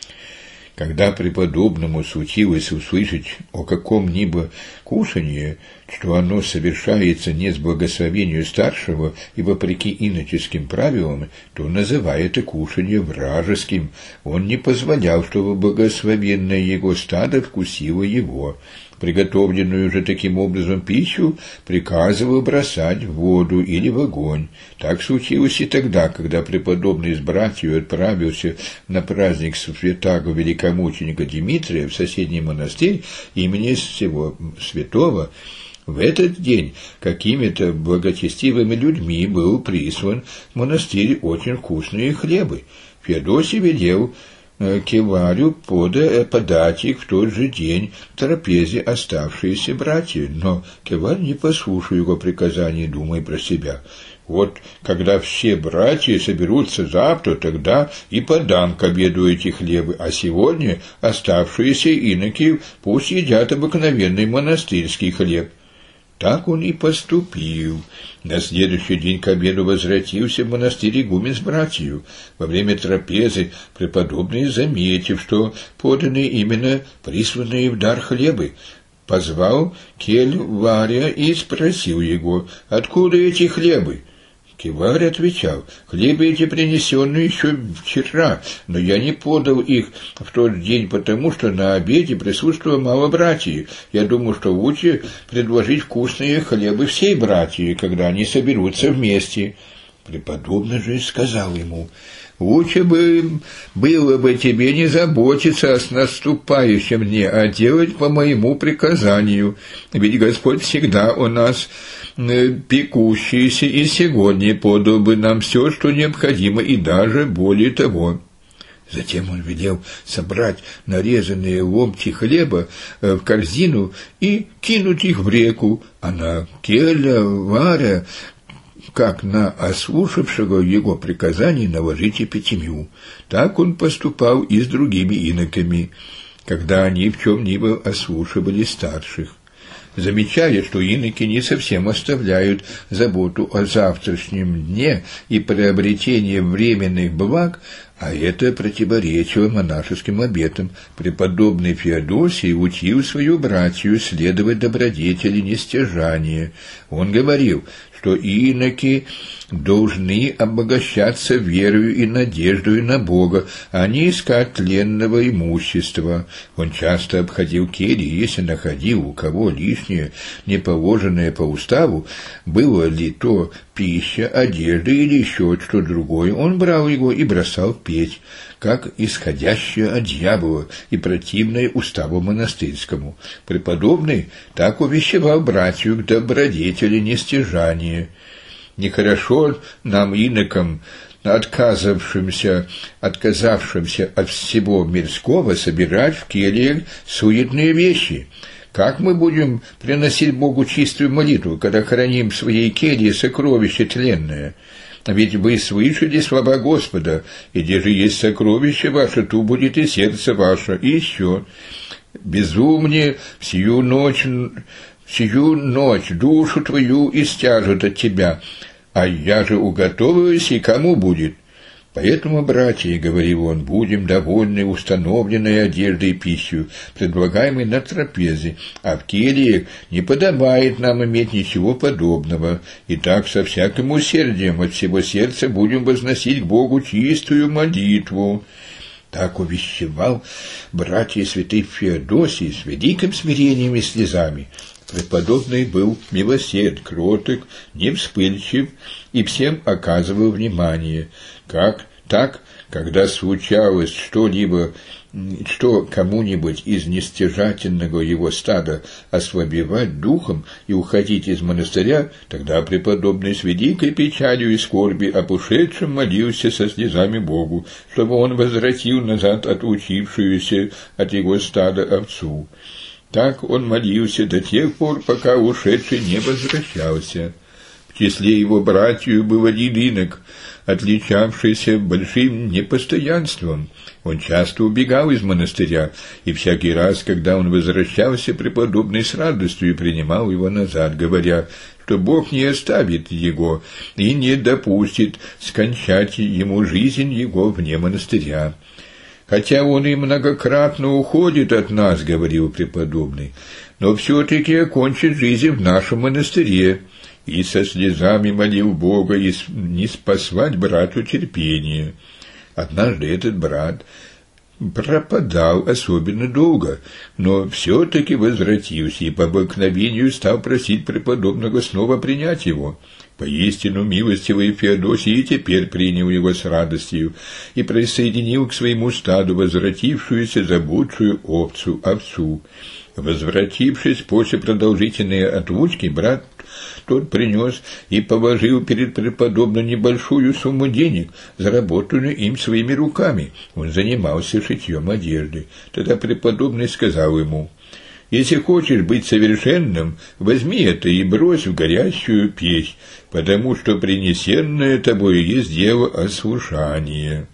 Когда преподобному случилось услышать о каком-либо кушании, что оно совершается не с благословения старшего и вопреки иноческим правилам, то называя это кушанье вражеским. Он не позволял, чтобы благословенное его стадо вкусило его. Приготовленную же таким образом пищу приказывал бросать в воду или в огонь. Так случилось и тогда, когда преподобный с братьями отправился на праздник святаго великомученика Димитрия в соседний монастырь имени всего святого. В этот день какими-то благочестивыми людьми был прислан в монастырь очень вкусные хлебы. Феодосий велел Кеварю подать их в тот же день в трапезе оставшиеся братья, но Кеварь не послушал его приказаний, думая про себя: «Вот когда все братья соберутся завтра, тогда и подам к обеду эти хлебы, а сегодня оставшиеся иноки пусть едят обыкновенный монастырский хлеб». Так он и поступил. На следующий день к обеду возвратился в монастырь игумен с братьев. Во время трапезы преподобный, заметив, что поданы именно присланные в дар хлебы, позвал Кеваря и спросил его: «Откуда эти хлебы?» Кеварь отвечал: «Хлебы эти принесенные еще вчера, но я не подал их в тот день, потому что на обеде присутствовало мало братьев. Я думаю, что лучше предложить вкусные хлебы всей братьи, когда они соберутся вместе». Преподобный же сказал ему: «Лучше бы было бы тебе не заботиться о наступающем дне, а делать по моему приказанию, ведь Господь всегда у нас пекущийся, и сегодня подал бы нам все, что необходимо, и даже более того». Затем он велел собрать нарезанные ломти хлеба в корзину и кинуть их в реку, а на Кеваря, как на ослушавшего его приказаний, наложить эпитемию. Так он поступал и с другими иноками, когда они в чем-либо ослушивали старших. Замечая, что иноки не совсем оставляют заботу о завтрашнем дне и приобретении временных благ, а это противоречило монашеским обетам, преподобный Феодосий учил свою братью следовать добродетели нестяжания. Он говорил, что иноки должны обогащаться верою и надеждой на Бога, а не искать тленного имущества. Он часто обходил кельи, если находил у кого лишнее, не положенное по уставу, было ли то пища, одежда или еще что другое, он брал его и бросал в печь, как исходящее от дьявола и противное уставу монастырскому. Преподобный так увещевал братью к добродетели нестяжания. Нехорошо нам, инокам, отказавшимся, отказавшимся от всего мирского, собирать в кельях суетные вещи. Как мы будем приносить Богу чистую молитву, когда храним в своей келье сокровище тленное? Ведь вы слышали слова Господа: и где же есть сокровище ваше, то будет и сердце ваше. И еще: безумнее всю ночь, всю ночь душу твою истяжут от тебя, а я же уготовилась, и кому будет? Поэтому, братья, — говорил он, — будем довольны установленной одеждой и пищей, предлагаемой на трапезе, а в кельях не подобает нам иметь ничего подобного. И так со всяким усердием от всего сердца будем возносить к Богу чистую молитву». Так увещевал братья святый Феодосий с великим смирением и слезами. Преподобный был милосерд, кроток, не вспыльчив и всем оказывал внимание. Как так, когда случалось что-либо, что кому-нибудь из нестяжательного его стада ослабевать духом и уходить из монастыря, тогда преподобный с великой печалью и скорби об ушедшем молился со слезами Богу, чтобы он возвратил назад отучившуюся от его стада овцу. Так он молился до тех пор, пока ушедший не возвращался. В числе его братьев был один инок, отличавшийся большим непостоянством. Он часто убегал из монастыря, и всякий раз, когда он возвращался, преподобный с радостью принимал его назад, говоря, что Бог не оставит его и не допустит скончать ему жизнь его вне монастыря. «Хотя он и многократно уходит от нас, — говорил преподобный, — но все-таки окончит жизнь в нашем монастыре». И со слезами молил Бога и не спасать брату терпение. Однажды этот брат пропадал особенно долго, но все-таки возвратился и по обыкновению стал просить преподобного снова принять его. Поистину милостивый Феодосий и теперь принял его с радостью и присоединил к своему стаду возвратившуюся заблудшую овцу овцу. Возвратившись после продолжительной отлучки, брат тот принес и положил перед преподобным небольшую сумму денег, заработанную им своими руками. Он занимался шитьем одежды. Тогда преподобный сказал ему: «Если хочешь быть совершенным, возьми это и брось в горящую печь, потому что принесенное тобой есть дело ослушания».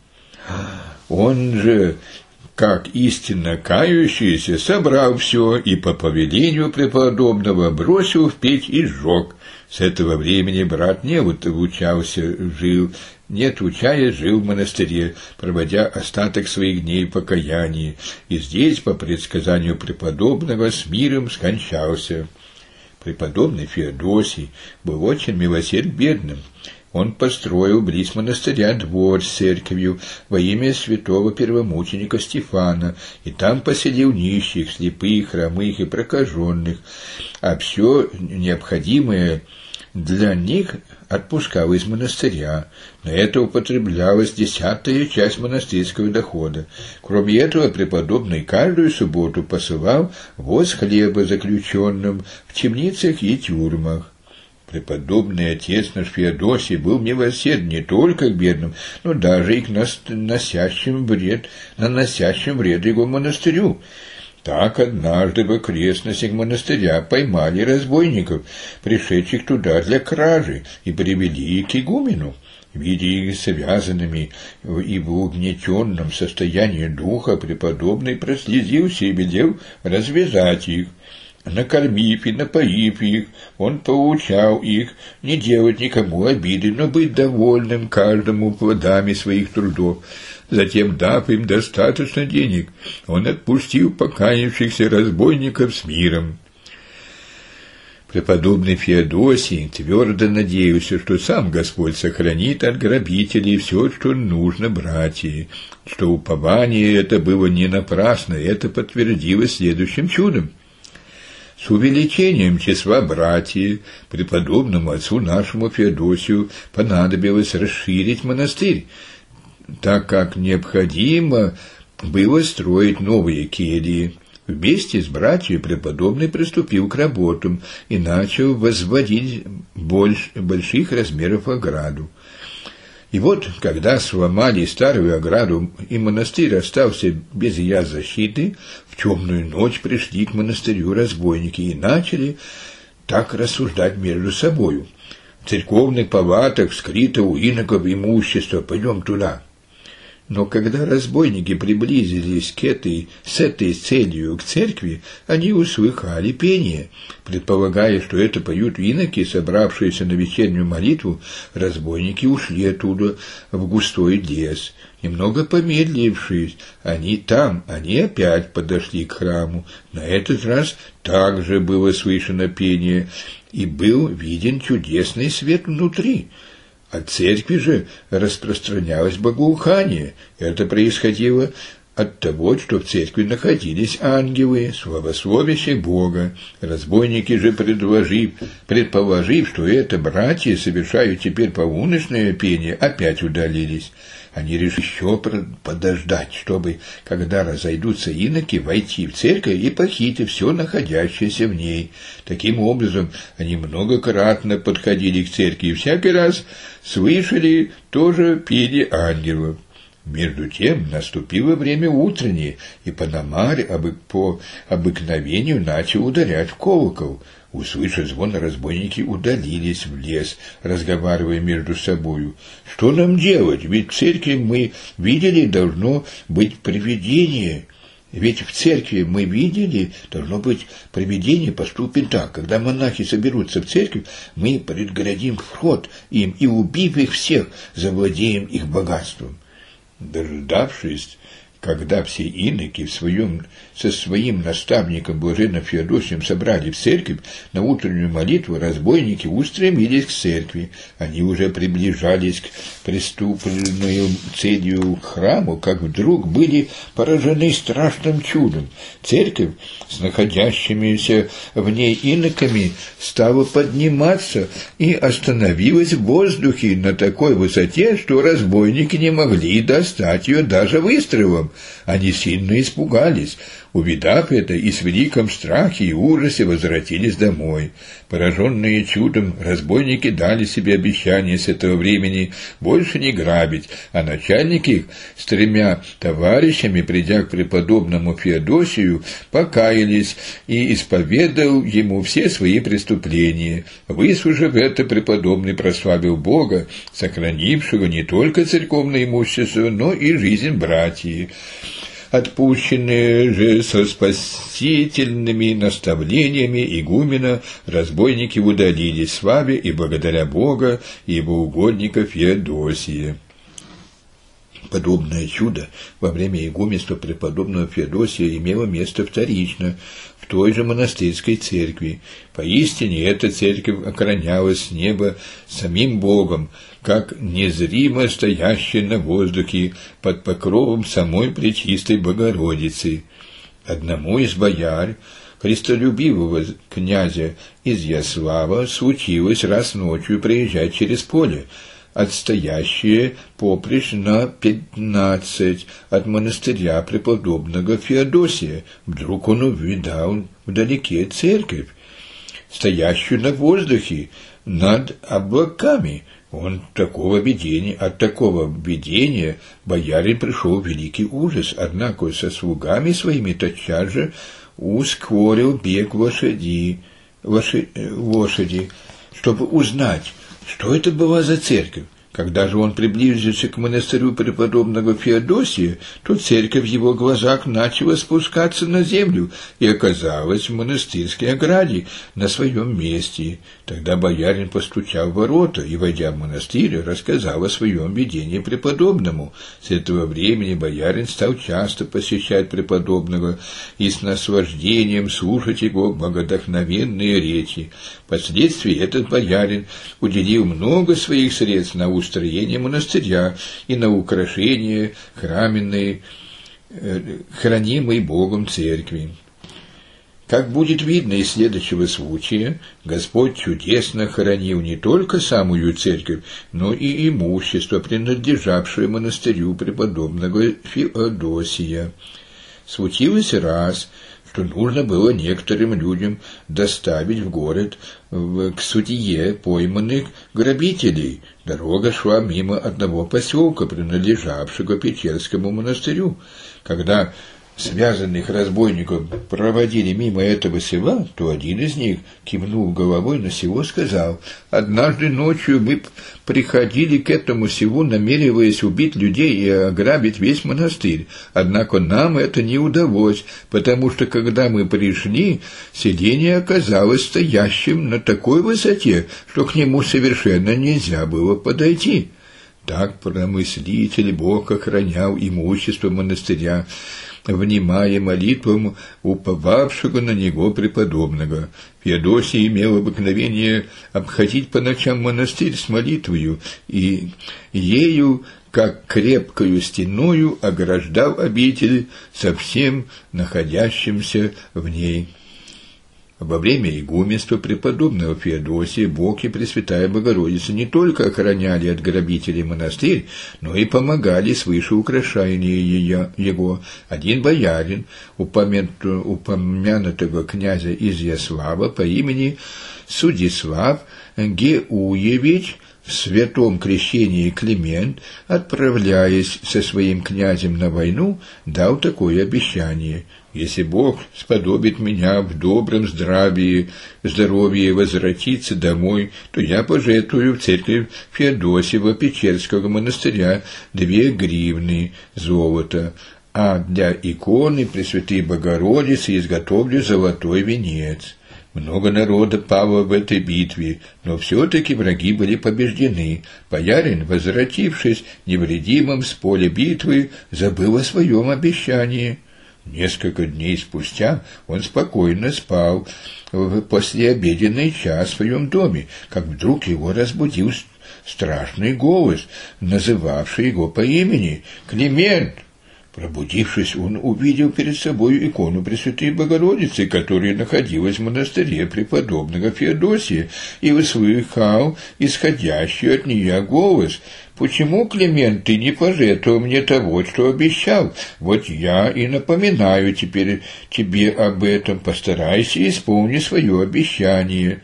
Он же, как истинно кающийся, собрал все и по повелению преподобного бросил в печь и сжег. С этого времени брат не отлучался, жил, не отлучаясь, жил в монастыре, проводя остаток своих дней в покаянии, и здесь, по предсказанию преподобного, с миром скончался. Преподобный Феодосий был очень милосерд бедным. Он построил близ монастыря двор с церковью во имя святого первомученика Стефана, и там поселил нищих, слепых, хромых и прокаженных, а все необходимое для них отпускал из монастыря. На это употреблялась десятая часть монастырского дохода. Кроме этого, преподобный каждую субботу посылал воз хлеба заключенным в темницах и тюрьмах. Преподобный отец наш Феодосий был милосерд не только к бедным, но даже и к наносящим вред, наносящим вред его монастырю. Так однажды в окрестностях монастыря поймали разбойников, пришедших туда для кражи, и привели их к игумену. Видя их связанными и в угнетенном состоянии духа, преподобный прослезился и велел развязать их. Накормив и напоив их, он поучал их не делать никому обиды, но быть довольным каждому плодами своих трудов. Затем, дав им достаточно денег, он отпустил покаявшихся разбойников с миром. Преподобный Феодосий твердо надеялся, что сам Господь сохранит от грабителей все, что нужно братьям, что упование это было не напрасно, это подтвердилось следующим чудом. С увеличением числа братьев преподобному отцу нашему Феодосию понадобилось расширить монастырь, так как необходимо было строить новые кельи. Вместе с братьями преподобный приступил к работам и начал возводить больш, больших размеров ограду. И вот, когда сломали старую ограду, и монастырь остался без ее защиты, в темную ночь пришли к монастырю разбойники и начали так рассуждать между собою. В церковных палатах скрыто у иноков имущество, пойдем туда. Но когда разбойники приблизились к этой, с этой целью к церкви, они услыхали пение. Предполагая, что это поют иноки, собравшиеся на вечернюю молитву, разбойники ушли оттуда в густой лес. Немного помедлившись, они там, они опять подошли к храму. На этот раз также было слышно пение, и был виден чудесный свет внутри. От церкви же распространялось богоухание. Это происходило от того, что в церкви находились ангелы, славословящие Бога. Разбойники же, предположив, предположив, что это братья совершают теперь полуночное пение, опять удалились. Они решили еще подождать, чтобы, когда разойдутся иноки, войти в церковь и похитить все находящееся в ней. Таким образом, они многократно подходили к церкви и всякий раз слышали тоже пение ангелов. Между тем наступило время утреннее, и Пономарь по обыкновению начал ударять в колокол. Услышав звон, разбойники удалились в лес, разговаривая между собою. «Что нам делать? Ведь в церкви мы видели, должно быть привидение. Ведь в церкви мы видели, должно быть привидение. Поступим так. Когда монахи соберутся в церковь, мы предгородим вход им и, убив их всех, завладеем их богатством». Дождавшись, когда все иноки в своем, со своим наставником блаженным Феодосием собрали в церковь на утреннюю молитву, разбойники устремились к церкви. Они уже приближались к преступной целью к храму, как вдруг были поражены страшным чудом. Церковь с находящимися в ней иноками стала подниматься и остановилась в воздухе на такой высоте, что разбойники не могли достать ее даже выстрелом. Они сильно испугались. Увидав это, и с великом страхе и ужасе возвратились домой. Пораженные чудом, разбойники дали себе обещание с этого времени больше не грабить, а начальник их с тремя товарищами, придя к преподобному Феодосию, покаялись и исповедал ему все свои преступления. Выслушав это, преподобный прославил Бога, сохранившего не только церковное имущество, но и жизнь братьев. Отпущенные же со спасительными наставлениями игумена, разбойники удалились, славя и благодаря Бога и его угодника Феодосия. Подобное чудо во время игуменства преподобного Феодосия имело место вторично в той же монастырской церкви. Поистине эта церковь охранялась с неба самим Богом, как незримо стоящая на воздухе под покровом самой Пречистой Богородицы. Одному из бояр, христолюбивого князя Изяслава, случилось раз ночью проезжать через поле, отстоящее поприщ на пятнадцать от монастыря преподобного Феодосия. Вдруг он увидал вдалеке церковь, стоящую на воздухе над облаками. Он такого видения, от такого видения боярин пришел в великий ужас, однако со слугами своими тотчас же ускорил бег лошади, лошади, лошади, чтобы узнать, что это была за церковь. Когда же он приблизился к монастырю преподобного Феодосия, то церковь в его глазах начала спускаться на землю и оказалась в монастырской ограде на своем месте. Тогда боярин постучал в ворота и, войдя в монастырь, рассказал о своем видении преподобному. С этого времени боярин стал часто посещать преподобного и с наслаждением слушать его богодохновенные речи. Впоследствии этот боярин уделил много своих средств на устроение монастыря и на украшение храменной, хранимой Богом церкви. Как будет видно из следующего случая, Господь чудесно хранил не только самую церковь, но и имущество, принадлежавшее монастырю преподобного Феодосия. Случилось раз, что нужно было некоторым людям доставить в город к судье пойманных грабителей. Дорога шла мимо одного поселка, принадлежавшего Печерскому монастырю. Когда связанных разбойников проводили мимо этого села, то один из них, кивнув головой на село, сказал: «Однажды ночью мы приходили к этому селу, намереваясь убить людей и ограбить весь монастырь. Однако нам это не удалось, потому что, когда мы пришли, селение оказалось стоящим на такой высоте, что к нему совершенно нельзя было подойти». Так промыслитель Бог охранял имущество монастыря, внимая молитвам уповавшего на него преподобного. Феодосий имел обыкновение обходить по ночам монастырь с молитвою, и ею, как крепкою стеною, ограждал обитель со всем находящимся в ней. Во время игуменства преподобного Феодосия Бог и Пресвятая Богородица не только охраняли от грабителей монастырь, но и помогали свыше украшения его. Один боярин, упомянутого князя Изяслава по имени Судислав Геуевич, в святом крещении Климент, отправляясь со своим князем на войну, дал такое обещание: «Если Бог сподобит меня в добром здравии, здоровье возвратиться домой, то я пожертвую в церковь Феодосьева Печерского монастыря две гривны золота, а для иконы Пресвятой Богородицы изготовлю золотой венец». Много народа пало в этой битве, но все-таки враги были побеждены. Боярин, возвратившись невредимым с поля битвы, забыл о своем обещании. Несколько дней спустя он спокойно спал в послеобеденный час в своем доме, как вдруг его разбудил страшный голос, называвший его по имени: «Климент!» Пробудившись, он увидел перед собой икону Пресвятой Богородицы, которая находилась в монастыре преподобного Феодосия, и услыхал исходящий от нее голос: «Почему, Климент, ты не пожертвовал мне того, что обещал? Вот я и напоминаю теперь тебе об этом. Постарайся исполнить свое обещание».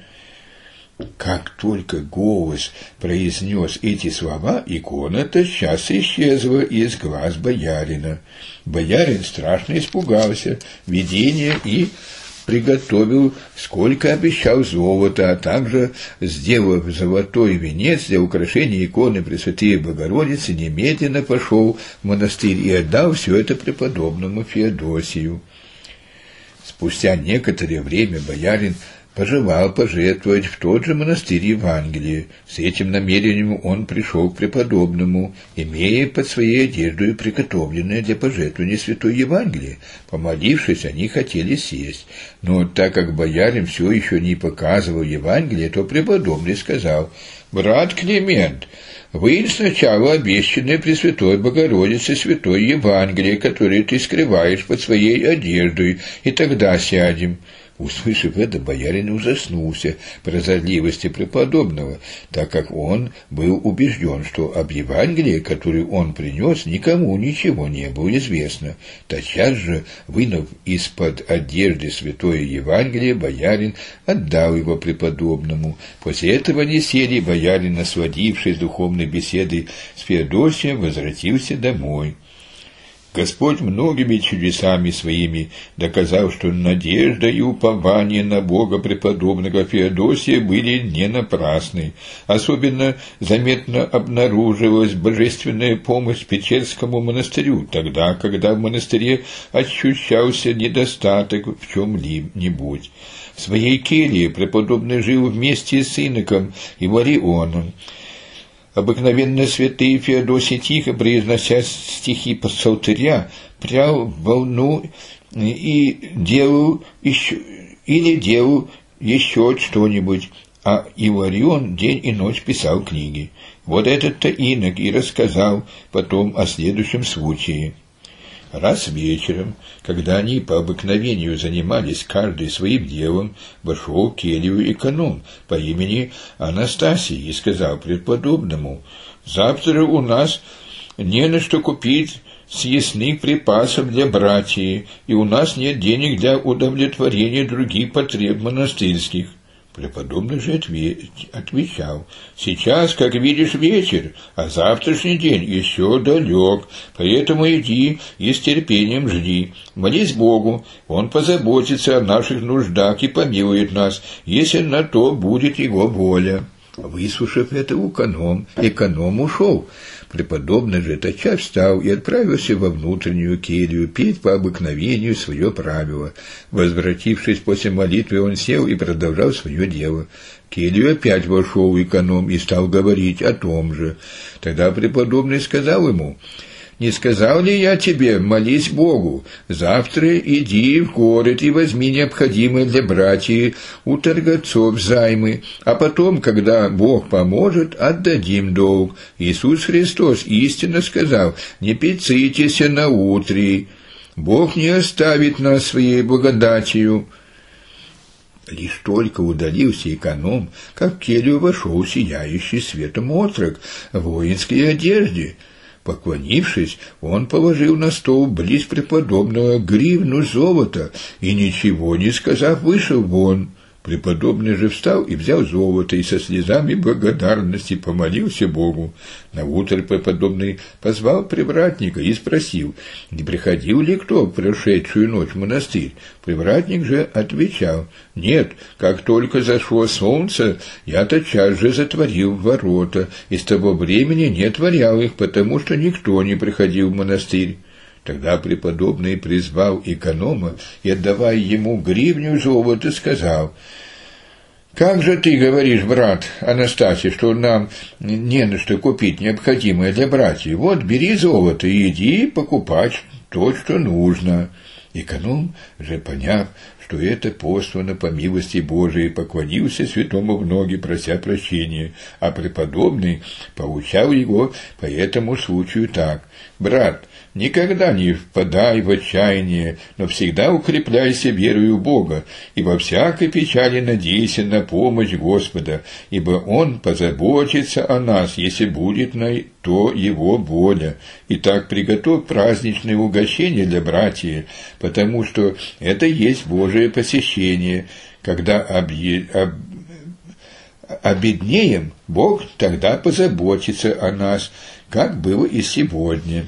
Как только голос произнес эти слова, икона тотчас исчезла из глаз боярина. Боярин страшно испугался видения и приготовил, сколько обещал золота, а также, сделав золотой венец для украшения иконы Пресвятой Богородицы, немедленно пошел в монастырь и отдал все это преподобному Феодосию. Спустя некоторое время боярин пожелал пожертвовать в тот же монастырь Евангелие. С этим намерением он пришел к преподобному, имея под своей одеждой приготовленное для пожертвования святое Евангелие. Помолившись, они хотели сесть, но так как боярин все еще не показывал Евангелие, то преподобный сказал: «Брат Климент, вынь сначала обещанное Пресвятой Богородице святое Евангелие, которое ты скрываешь под своей одеждой, и тогда сядем». Услышав это, боярин ужаснулся прозорливости преподобного, так как он был убежден, что об Евангелии, которое он принес, никому ничего не было известно. Тотчас же, вынув из-под одежды святое Евангелие, боярин отдал его преподобному. После этого они сели, боярин, насладившись духовной беседой с Феодосием, возвратился домой. Господь многими чудесами своими доказал, что надежда и упование на Бога преподобного Феодосия были не напрасны. Особенно заметно обнаружилась божественная помощь Печерскому монастырю, тогда, когда в монастыре ощущался недостаток в чем-нибудь. В своей келье преподобный жил вместе с иноком Иварионом. Обыкновенно святый Феодосий, тихо произнося стихи псалтыря, прял волну и делал еще, или делал еще что-нибудь, а Иварион день и ночь писал книги. Вот этот-то инок и рассказал потом о следующем случае. Раз вечером, когда они по обыкновению занимались каждый своим делом, вошел в келью эконом по имени Анастасий и сказал преподобному: «Завтра у нас не на что купить съестных припасов для братьев, и у нас нет денег для удовлетворения других потреб монастырских». Преподобный же отвечал: «Сейчас, как видишь, вечер, а завтрашний день еще далек, поэтому иди и с терпением жди. Молись Богу, Он позаботится о наших нуждах и помилует нас, если на то будет Его воля». Выслушав это, эконом, эконом ушел. Преподобный же тотчас встал и отправился во внутреннюю келью петь по обыкновению свое правило. Возвратившись после молитвы, он сел и продолжал свое дело. В келью опять вошел эконом и стал говорить о том же. Тогда преподобный сказал ему: «Не сказал ли я тебе, молись Богу? Завтра иди в город и возьми необходимые для братьев у торговцов займы, а потом, когда Бог поможет, отдадим долг». Иисус Христос истинно сказал: «Не пецитесь на утре, Бог не оставит нас своей благодатью». Лишь только удалился эконом, как в келью вошел сияющий светом отрок в воинской одежде. Поклонившись, он положил на стол близ преподобного гривну золота и, ничего не сказав, вышел вон. Преподобный же встал и взял золото, и со слезами благодарности помолился Богу. Наутро преподобный позвал привратника и спросил, не приходил ли кто в прошедшую ночь в монастырь. Привратник же отвечал, нет, как только зашло солнце, я тотчас же затворил ворота, и с того времени не отворял их, потому что никто не приходил в монастырь. Тогда преподобный призвал эконома и, отдавая ему гривню золота, сказал, «Как же ты говоришь, брат Анастасий, что нам не на что купить необходимое для братьев? Вот бери золото и иди покупать то, что нужно». Эконом же, поняв, что это послано по милости Божией, поклонился святому в ноги, прося прощения, а преподобный поучал его по этому случаю так: «Брат, никогда не впадай в отчаяние, но всегда укрепляйся верою в Бога, и во всякой печали надейся на помощь Господа, ибо Он позаботится о нас, если будет на то Его воля. Итак, приготовь праздничное угощение для братьев, потому что это есть Божие посещение. Когда объ... об... обеднеем, Бог тогда позаботится о нас, как было и сегодня».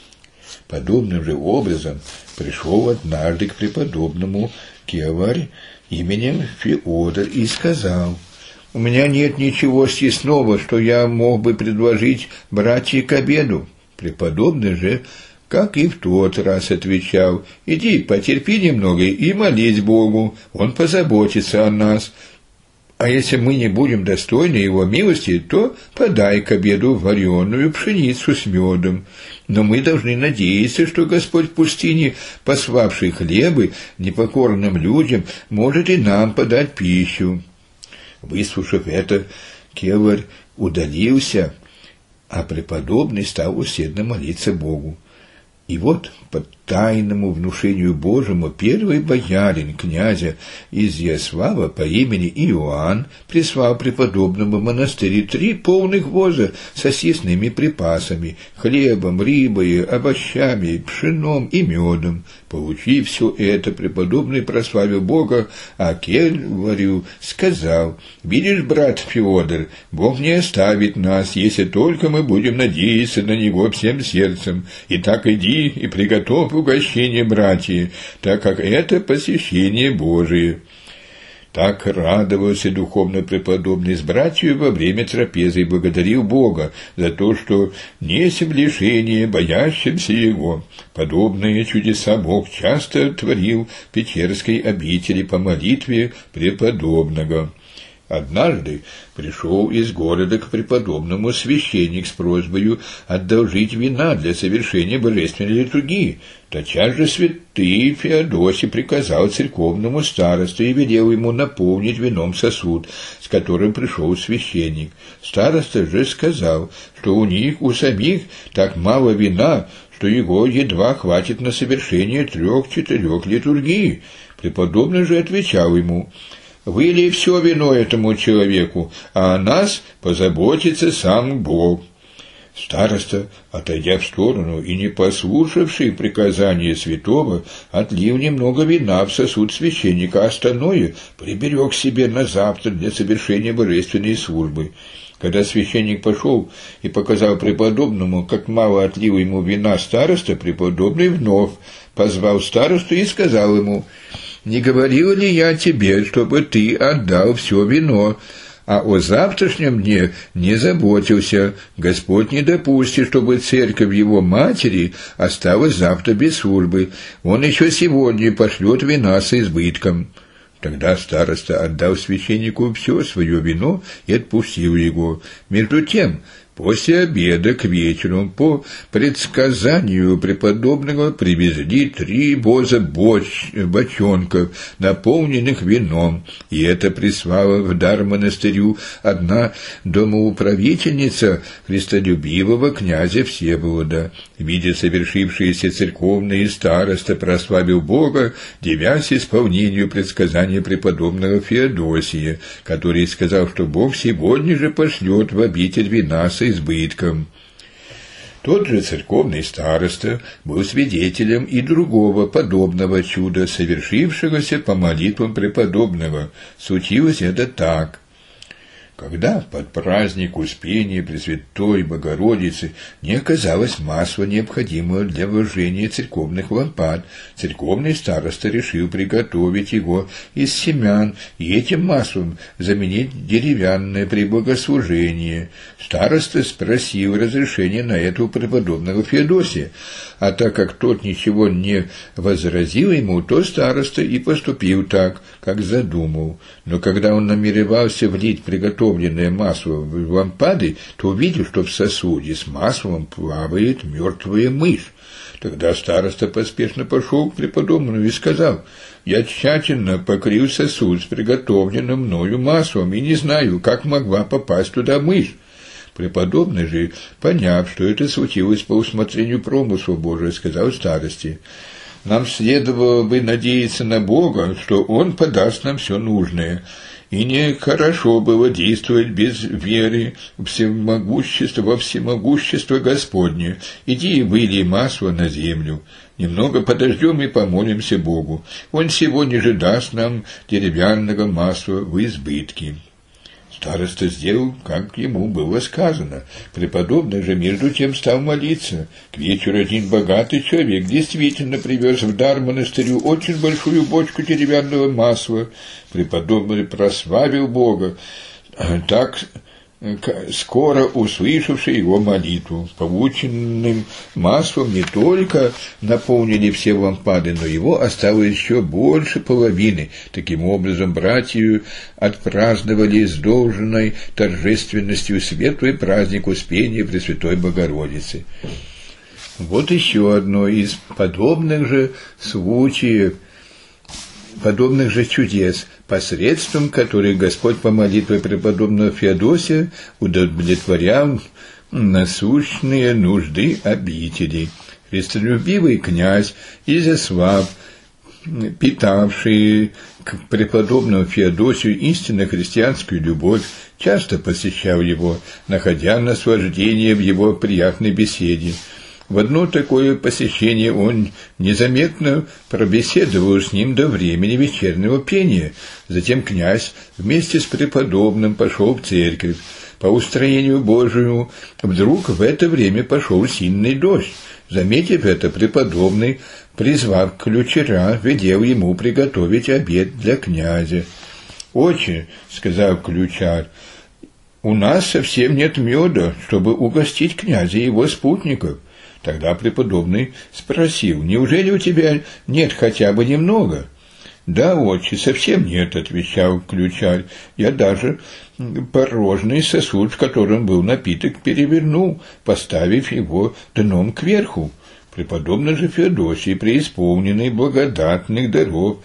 Подобным же образом пришел однажды к преподобному кеварь именем Феодор и сказал, «У меня нет ничего съестного, что я мог бы предложить братьям к обеду». Преподобный же, как и в тот раз, отвечал, «Иди, потерпи немного и молись Богу, Он позаботится о нас. А если мы не будем достойны Его милости, то подай к обеду вареную пшеницу с медом. Но мы должны надеяться, что Господь в пустыне, пославший хлебы непокорным людям, может и нам подать пищу». Выслушав это, кеварь удалился, а преподобный стал усердно молиться Богу. И вот по тайному внушению Божьему первый боярин князя Изяслава по имени Иоанн прислал преподобному монастырю три полных воза со съестными припасами, хлебом, рыбой, овощами, пшеном и медом. Получив все это, преподобный прославил Бога, а кеварю сказал, «Видишь, брат Феодор, Бог не оставит нас, если только мы будем надеяться на Него всем сердцем. Итак, иди и приготовь угощение братьев, так как это посещение Божие». Так радовался духовно преподобный с братьями во время трапезы и благодарил Бога за то, что несем лишение боящимся Его. Подобные чудеса Бог часто творил в Печерской обители по молитве преподобного. Однажды пришел из города к преподобному священник с просьбой одолжить вина для совершения божественной литургии. Тотчас же святый Феодосий приказал церковному старосту и велел ему наполнить вином сосуд, с которым пришел священник. Староста же сказал, что у них, у самих, так мало вина, что его едва хватит на совершение трех-четырех литургий. Преподобный же отвечал ему, «Вылей все вино этому человеку, а о нас позаботится сам Бог». Староста, отойдя в сторону и не послушавший приказания святого, отлил немного вина в сосуд священника, а остальное приберег себе на завтра для совершения божественной службы. Когда священник пошел и показал преподобному, как мало отлил ему вина староста, преподобный вновь позвал старосту и сказал ему, «Не говорил ли я тебе, чтобы ты отдал все вино, а о завтрашнем дне не заботился? Господь не допустит, чтобы церковь его матери осталась завтра без службы. Он еще сегодня пошлет вина с избытком». Тогда староста отдал священнику все свое вино и отпустил его. Между тем, после обеда к вечеру по предсказанию преподобного привезли три воза боч, бочонков, наполненных вином, и это прислала в дар монастырю одна домоуправительница христолюбивого князя Всеволода. Видя совершившиеся церковные, староста прославил Бога, девясь исполнению предсказания преподобного Феодосия, который сказал, что Бог сегодня же пошлет в обитель вина с избытком. Тот же церковный староста был свидетелем и другого подобного чуда, совершившегося по молитвам преподобного. Случилось это так. Когда под праздник Успения Пресвятой Богородицы не оказалось масла, необходимого для вожжения церковных лампад, церковный староста решил приготовить его из семян и этим маслом заменить деревянное при богослужении. Староста спросил разрешения на это у преподобного Феодосия, а так как тот ничего не возразил ему, то староста и поступил так, как задумал. Но когда он намеревался влить приготовленное масло в лампады, то увидел, что в сосуде с маслом плавает мертвая мышь. Тогда староста поспешно пошел к преподобному и сказал: «Я тщательно покрыл сосуд с приготовленным мною маслом и не знаю, как могла попасть туда мышь». Преподобный же, поняв, что это случилось по усмотрению промысла Божия, сказал старосте: «Нам следовало бы надеяться на Бога, что Он подаст нам все нужное, и нехорошо было действовать без веры в всемогущество, во всемогущество Господне. Иди и вылей масло на землю. Немного подождем и помолимся Богу. Он сегодня же даст нам деревянного масла в избытке». Староста сделал, как ему было сказано. Преподобный же между тем стал молиться. К вечеру один богатый человек действительно привез в дар монастырю очень большую бочку деревянного масла. Преподобный прославил Бога, так скоро услышавший его молитву. Полученным маслом не только наполнили все лампады, но его осталось еще больше половины. Таким образом, братья отпраздновали с должной торжественностью светлый праздник Успения Пресвятой Богородицы. Вот еще одно из подобных же случаев, подобных же чудес, посредством которых Господь по молитве преподобного Феодосия удовлетворял насущные нужды обители. Христолюбивый князь Изяслав, питавший к преподобному Феодосию истинно христианскую любовь, часто посещал его, находя наслаждение в его приятной беседе. В одно такое посещение он незаметно пробеседовал с ним до времени вечернего пения. Затем князь вместе с преподобным пошел в церковь. По устроению Божию вдруг в это время пошел сильный дождь. Заметив это, преподобный, призвав ключаря, велел ему приготовить обед для князя. «Отче, — сказал ключарь, — у нас совсем нет меда, чтобы угостить князя и его спутников». Тогда преподобный спросил: «Неужели у тебя нет хотя бы немного?» «Да, отче, совсем нет, — отвечал ключарь. Я даже порожный сосуд, в котором был напиток, перевернул, поставив его дном кверху». Преподобный же Феодосий, преисполненный благодатных даров,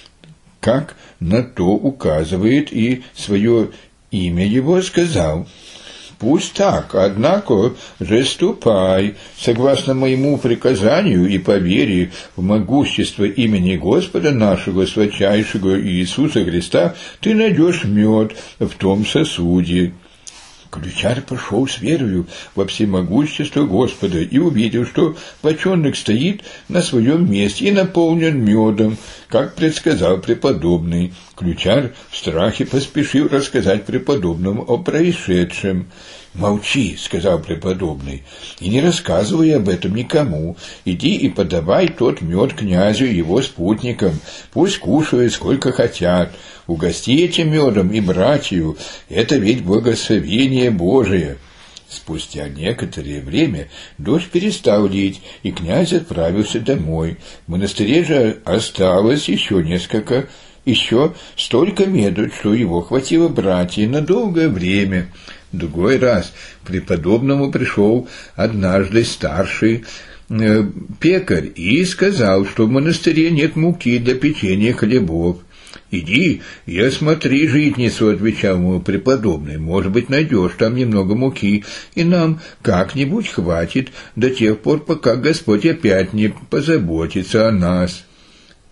как на то указывает и свое имя его, сказал: «Пусть так, однако же ступай, согласно моему приказанию и по вере в могущество имени Господа нашего, святейшего Иисуса Христа, ты найдешь мед в том сосуде». Ключарь пошел с верою во всемогущество Господа и увидел, что бочонок стоит на своем месте и наполнен медом, как предсказал преподобный. Ключарь в страхе поспешил рассказать преподобному о происшедшем. «Молчи, — сказал преподобный, — и не рассказывай об этом никому. Иди и подавай тот мед князю и его спутникам, пусть кушают сколько хотят. Угости этим медом и братью, это ведь благословение Божие». Спустя некоторое время дождь перестал лить, и князь отправился домой. В монастыре же осталось еще несколько, еще столько меду, что его хватило братья на долгое время. В другой раз к преподобному пришел однажды старший э, пекарь и сказал, что в монастыре нет муки для печенья хлебов. «Иди и осмотри житницу, — отвечал ему преподобный, — может быть, найдешь там немного муки, и нам как-нибудь хватит до тех пор, пока Господь опять не позаботится о нас».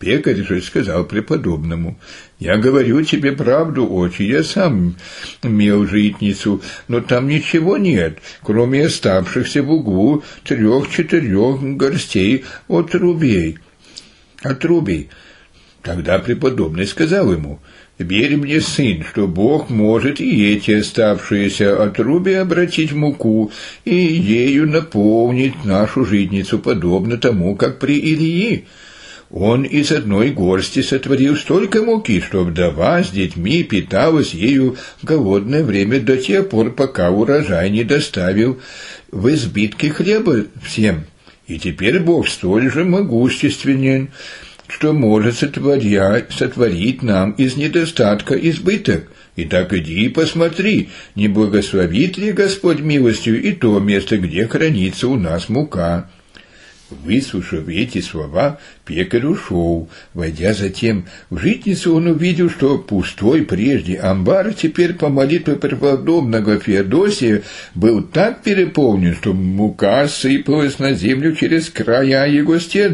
Пекарь же сказал преподобному: «Я говорю тебе правду, отче, я сам имел житницу, но там ничего нет, кроме оставшихся в углу трех-четырех горстей отрубей». отрубей. Тогда преподобный сказал ему: «Верь мне, сын, что Бог может и эти оставшиеся отруби обратить в муку и ею наполнить нашу житницу, подобно тому, как при Илии. Он из одной горсти сотворил столько муки, что вдова с детьми питалась ею в голодное время до тех пор, пока урожай не доставил в избытке хлеба всем. И теперь Бог столь же могущественен, что может сотворя, сотворить нам из недостатка избыток. Итак, иди и посмотри, не благословит ли Господь милостью и то место, где хранится у нас мука». Выслушав эти слова, пекарь ушел. Войдя затем в житницу, он увидел, что пустой прежде амбар теперь по молитве преподобного Феодосия был так переполнен, что мука сыпалась на землю через края его стен.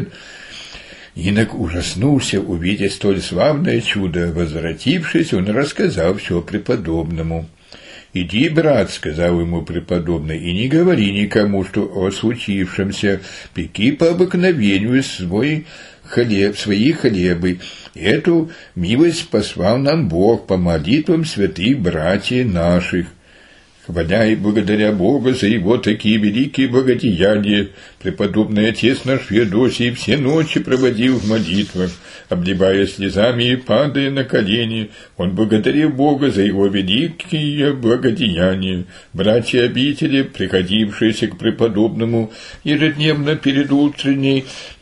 Инок ужаснулся, увидя столь славное чудо. Возвратившись, он рассказал все преподобному. «Иди, брат, — сказал ему преподобный, — и не говори никому, что о случившемся, пеки по обыкновению свой хлеб, свои хлебы. Эту милость послал нам Бог по молитвам святых братьев наших». Хваля и благодаря Бога за его такие великие благодеяния, преподобный отец наш Феодосий все ночи проводил в молитвах, обливаясь слезами и падая на колени. Он благодарил Бога за его великие благодеяния. Братья обители, приходившиеся к преподобному ежедневно перед утренней,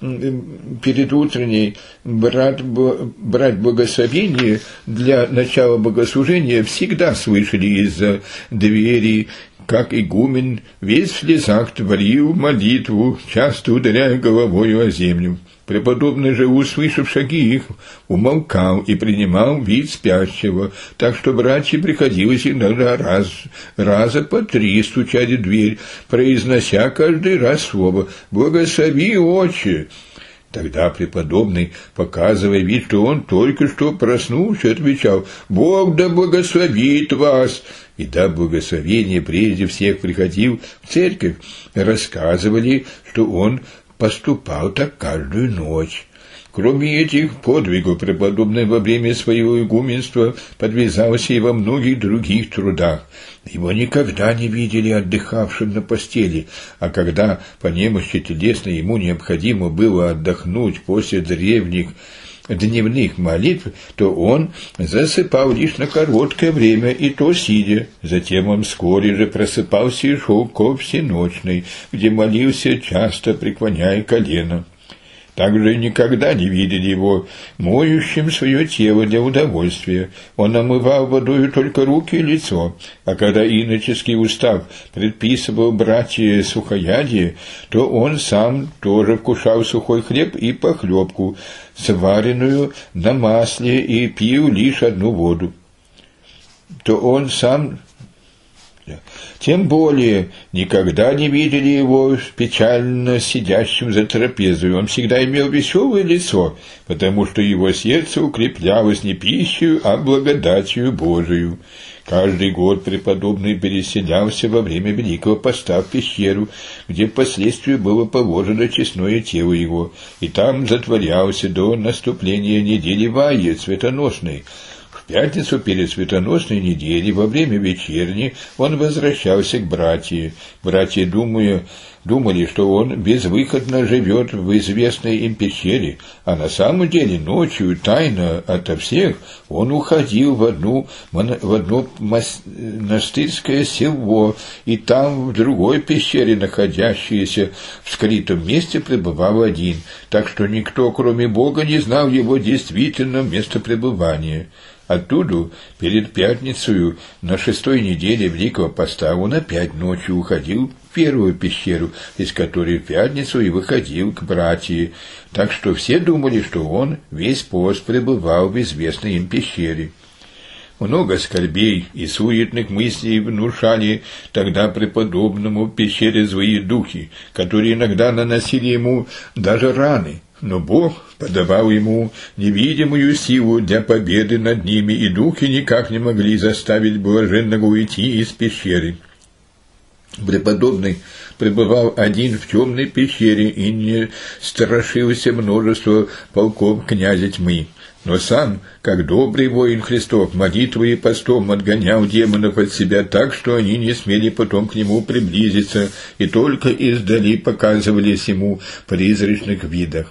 перед утренней брать, брать благословение для начала богослужения, всегда слышали из-за двери, как игумен весь в слезах творил молитву, часто ударяя головою о землю. Преподобный же, услышав шаги их, умолкал и принимал вид спящего, так что братьям приходилось иногда раз, раза по три стучать в дверь, произнося каждый раз слово «Благослови, отче». Тогда преподобный, показывая вид, что он только что проснулся, отвечал: «Бог да благословит вас!» И да благословение прежде всех приходил в церковь, рассказывали, что он поступал так каждую ночь. Кроме этих подвигов, преподобный во время своего игуменства подвязался и во многих других трудах. Его никогда не видели отдыхавшим на постели, а когда по немощи телесной ему необходимо было отдохнуть после древних дневных молитв, то он засыпал лишь на короткое время, и то сидя. Затем он вскоре же просыпался и шел ко всеночной, где молился, часто преклоняя колено. Также никогда не видели его моющим свое тело для удовольствия. Он омывал водою только руки и лицо, а когда иноческий устав предписывал братья сухоядие, то он сам тоже вкушал сухой хлеб и похлебку, сваренную на масле, и пил лишь одну воду. То он сам... Тем более никогда не видели его печально сидящим за трапезой. Он всегда имел веселое лицо, потому что его сердце укреплялось не пищей, а благодатью Божию. Каждый год преподобный переселялся во время Великого Поста в пещеру, где впоследствии было положено честное тело его, и там затворялся до наступления недели Вайи светоносной. В пятницу перед светоносной неделей, во время вечерни, он возвращался к братьям. Братья, думая, думали, что он безвыходно живет в известной им пещере, а на самом деле ночью, тайно ото всех, он уходил в, одну, в одно монастырское село, и там, в другой пещере, находящейся в скрытом месте, пребывал один, так что никто, кроме Бога, не знал его действительного места пребывания. Оттуда, перед пятницей, на шестой неделе Великого Поста, он опять ночью уходил в первую пещеру, из которой в пятницу и выходил к братьям, так что все думали, что он весь пост пребывал в известной им пещере. Много скорбей и суетных мыслей внушали тогда преподобному в пещере злые духи, которые иногда наносили ему даже раны. Но Бог подавал ему невидимую силу для победы над ними, и духи никак не могли заставить блаженного уйти из пещеры. Преподобный пребывал один в темной пещере и не страшился множества полков князя тьмы. Но сам, как добрый воин Христов, молитвой и постом отгонял демонов от себя так, что они не смели потом к нему приблизиться и только издали показывались ему в призрачных видах.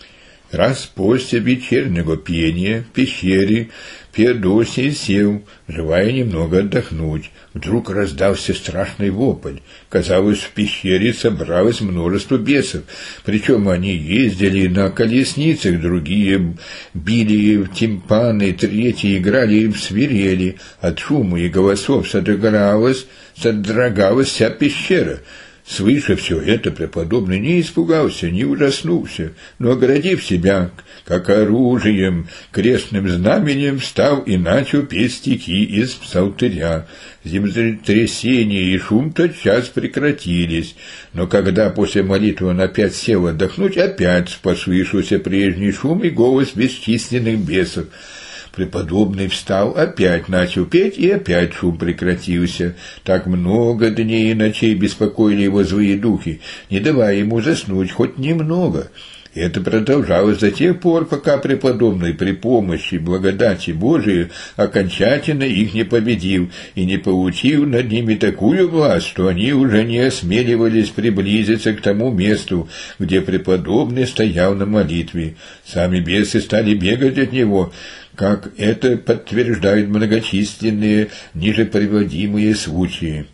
Раз после вечернего пения в пещере Феодосий сел, желая немного отдохнуть. Вдруг раздался страшный вопль. Казалось, в пещере собралось множество бесов. Причем они ездили на колесницах, другие били в тимпаны, третьи играли в свирели. От шума и голосов содрогалась, содрогалась вся пещера. Слыша все это, преподобный не испугался, не ужаснулся, но, оградив себя, как оружием, крестным знаменем, встал и начал петь стихи из псалтыря. Землетрясение и шум тотчас прекратились, но когда после молитвы он опять сел отдохнуть, опять послышался прежний шум и голос бесчисленных бесов. Преподобный встал, опять начал петь, и опять шум прекратился. Так много дней и ночей беспокоили его злые духи, не давая ему заснуть хоть немного. И это продолжалось до тех пор, пока преподобный при помощи благодати Божией окончательно их не победил и не получил над ними такую власть, что они уже не осмеливались приблизиться к тому месту, где преподобный стоял на молитве. Сами бесы стали бегать от него, как это подтверждают многочисленные ниже приводимые случаи.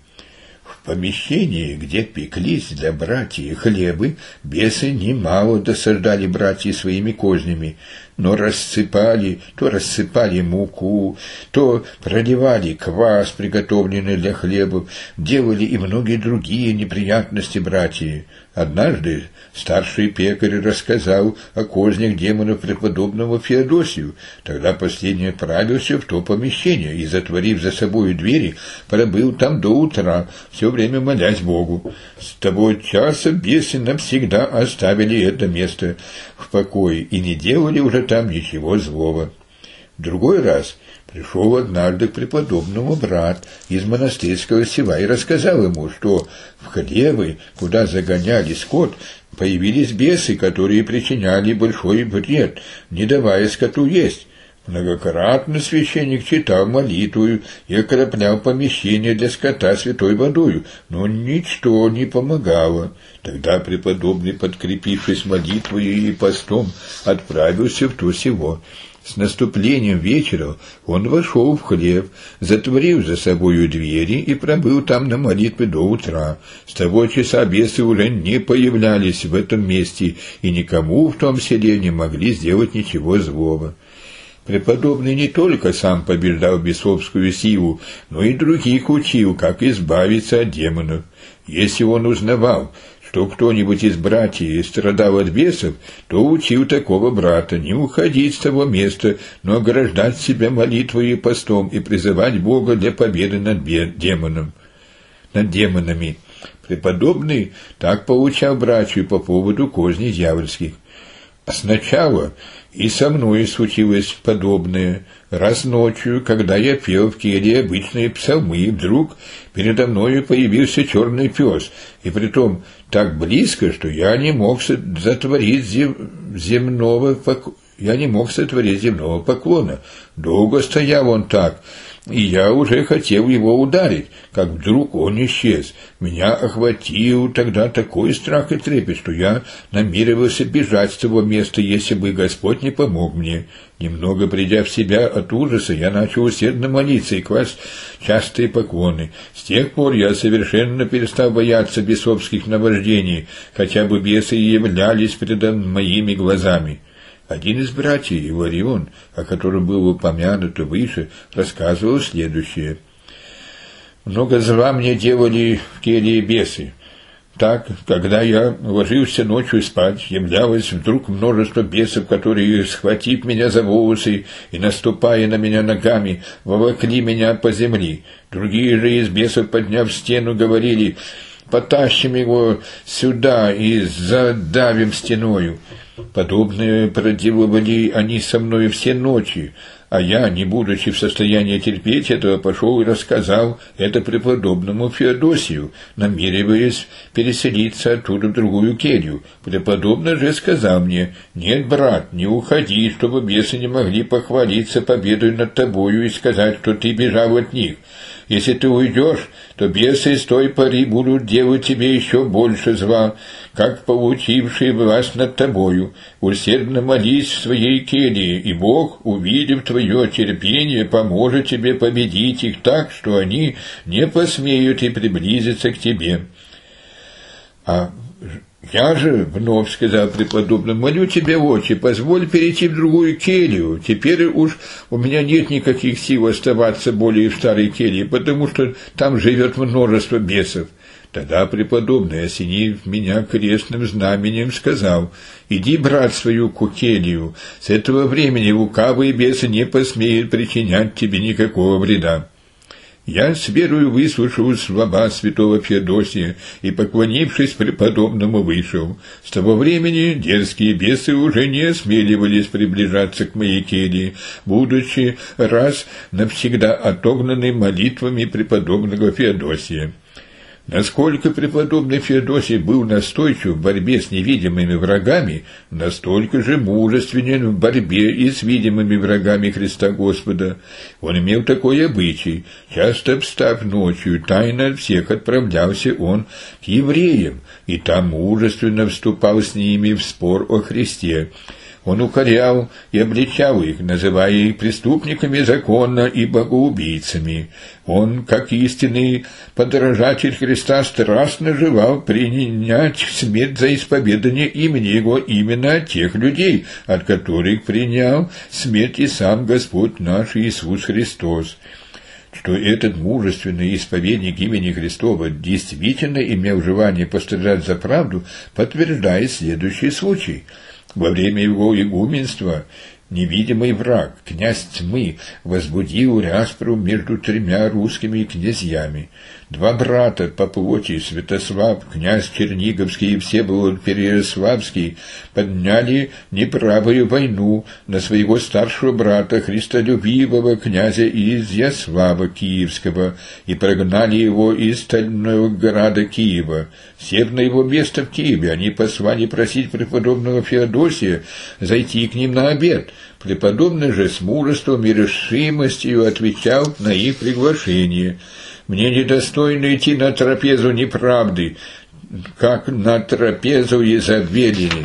В помещении, где пеклись для братьев хлебы, бесы немало досаждали братья своими кознями, но рассыпали, то рассыпали муку, то проливали квас, приготовленный для хлебов, делали и многие другие неприятности братья. Однажды старший пекарь рассказал о кознях демонов преподобного Феодосию. Тогда последний отправился в то помещение и, затворив за собой двери, пробыл там до утра, все время молясь Богу. С того часа бесы навсегда оставили это место в покое и не делали уже там ничего злого. В другой раз пришел однажды к преподобному брат из монастырского села и рассказал ему, что в хлевы, куда загоняли скот, появились бесы, которые причиняли большой вред, не давая скоту есть. Многократно священник читал молитву и окроплял помещение для скота святой водою, но ничто не помогало. Тогда преподобный, подкрепившись молитвой и постом, отправился в то село. С наступлением вечера он вошел в хлев, затворив за собою двери и пробыл там на молитве до утра. С того часа бесы уже не появлялись в этом месте, и никому в том селе не могли сделать ничего злого. Преподобный не только сам побеждал бесовскую силу, но и других учил, как избавиться от демонов. Если он узнавал, что кто-нибудь из братьев страдал от бесов, то учил такого брата не уходить с того места, но ограждать себя молитвой и постом и призывать Бога для победы над демоном, над демонами. Преподобный так поучал братью по поводу козней дьявольских. А сначала и со мной случилось подобное. Раз ночью, когда я пел в келье обычные псалмы, вдруг передо мною появился черный пес, и притом так близко, что я не мог сотворить зем... земного пок... я не мог сотворить земного поклона. Долго стоял он так, и я уже хотел его ударить, как вдруг он исчез. Меня охватил тогда такой страх и трепет, что я намеревался бежать с того места, если бы Господь не помог мне. Немного придя в себя от ужаса, я начал усердно молиться и класть частые поклоны. С тех пор я совершенно перестал бояться бесовских наваждений, хотя бы бесы и являлись перед моими глазами. Один из братьев, Иларион, о котором было упомянуто выше, рассказывал следующее. «Много зла мне делали в келье бесы. Так, когда я ложился ночью спать, являлось вдруг множество бесов, которые, схватив меня за волосы и наступая на меня ногами, волокли меня по земле. Другие же из бесов, подняв стену, говорили: «Потащим его сюда и задавим стеною». Подобное проделывали они со мной все ночи, а я, не будучи в состоянии терпеть этого, пошел и рассказал это преподобному Феодосию, намереваясь переселиться оттуда в другую келью. Преподобный же сказал мне: «Нет, брат, не уходи, чтобы бесы не могли похвалиться победой над тобою и сказать, что ты бежал от них. Если ты уйдешь, то бесы с той поры будут делать тебе еще больше зла, как получившие власть над тобою. Усердно молись в своей келье, и Бог, увидев твое терпение, поможет тебе победить их так, что они не посмеют и приблизиться к тебе». А я же, вновь сказал преподобный, молю тебя, отче, позволь перейти в другую келью. Теперь уж у меня нет никаких сил оставаться более в старой келье, потому что там живет множество бесов. Тогда преподобный, осенив меня крестным знаменем, сказал: «Иди, брат, в свою келью. С этого времени лукавые бесы не посмеют причинять тебе никакого вреда». Я с верою выслушал слова святого Феодосия и, поклонившись преподобному, вышел. С того времени дерзкие бесы уже не осмеливались приближаться к моей келье, будучи раз навсегда отогнаны молитвами преподобного Феодосия. Насколько преподобный Феодосий был настойчив в борьбе с невидимыми врагами, настолько же мужественен в борьбе и с видимыми врагами Христа Господа. Он имел такой обычай: часто встав ночью, тайно от всех отправлялся он к евреям, и там мужественно вступал с ними в спор о Христе. Он укорял и обличал их, называя их преступниками закона и богоубийцами. Он, как истинный подражатель Христа, страстно желал принять смерть за исповедание имени Его именно от тех людей, от которых принял смерть и сам Господь наш Иисус Христос. Что этот мужественный исповедник имени Христова действительно имел желание пострадать за правду, подтверждает следующий случай. Во время его игуменства невидимый враг, князь тьмы, возбудил распру между тремя русскими князьями. Два брата по плоти, Святослав, князь Черниговский и Всеволод Переяславский, подняли неправую войну на своего старшего брата, христолюбивого князя Изяслава Киевского, и прогнали его из стольного града Киева. Сев на его место в Киеве, они послали просить преподобного Феодосия зайти к ним на обед. Преподобный же с мужеством и решимостью отвечал на их приглашение: «Мне недостойно идти на трапезу неправды, как на трапезу изобилия».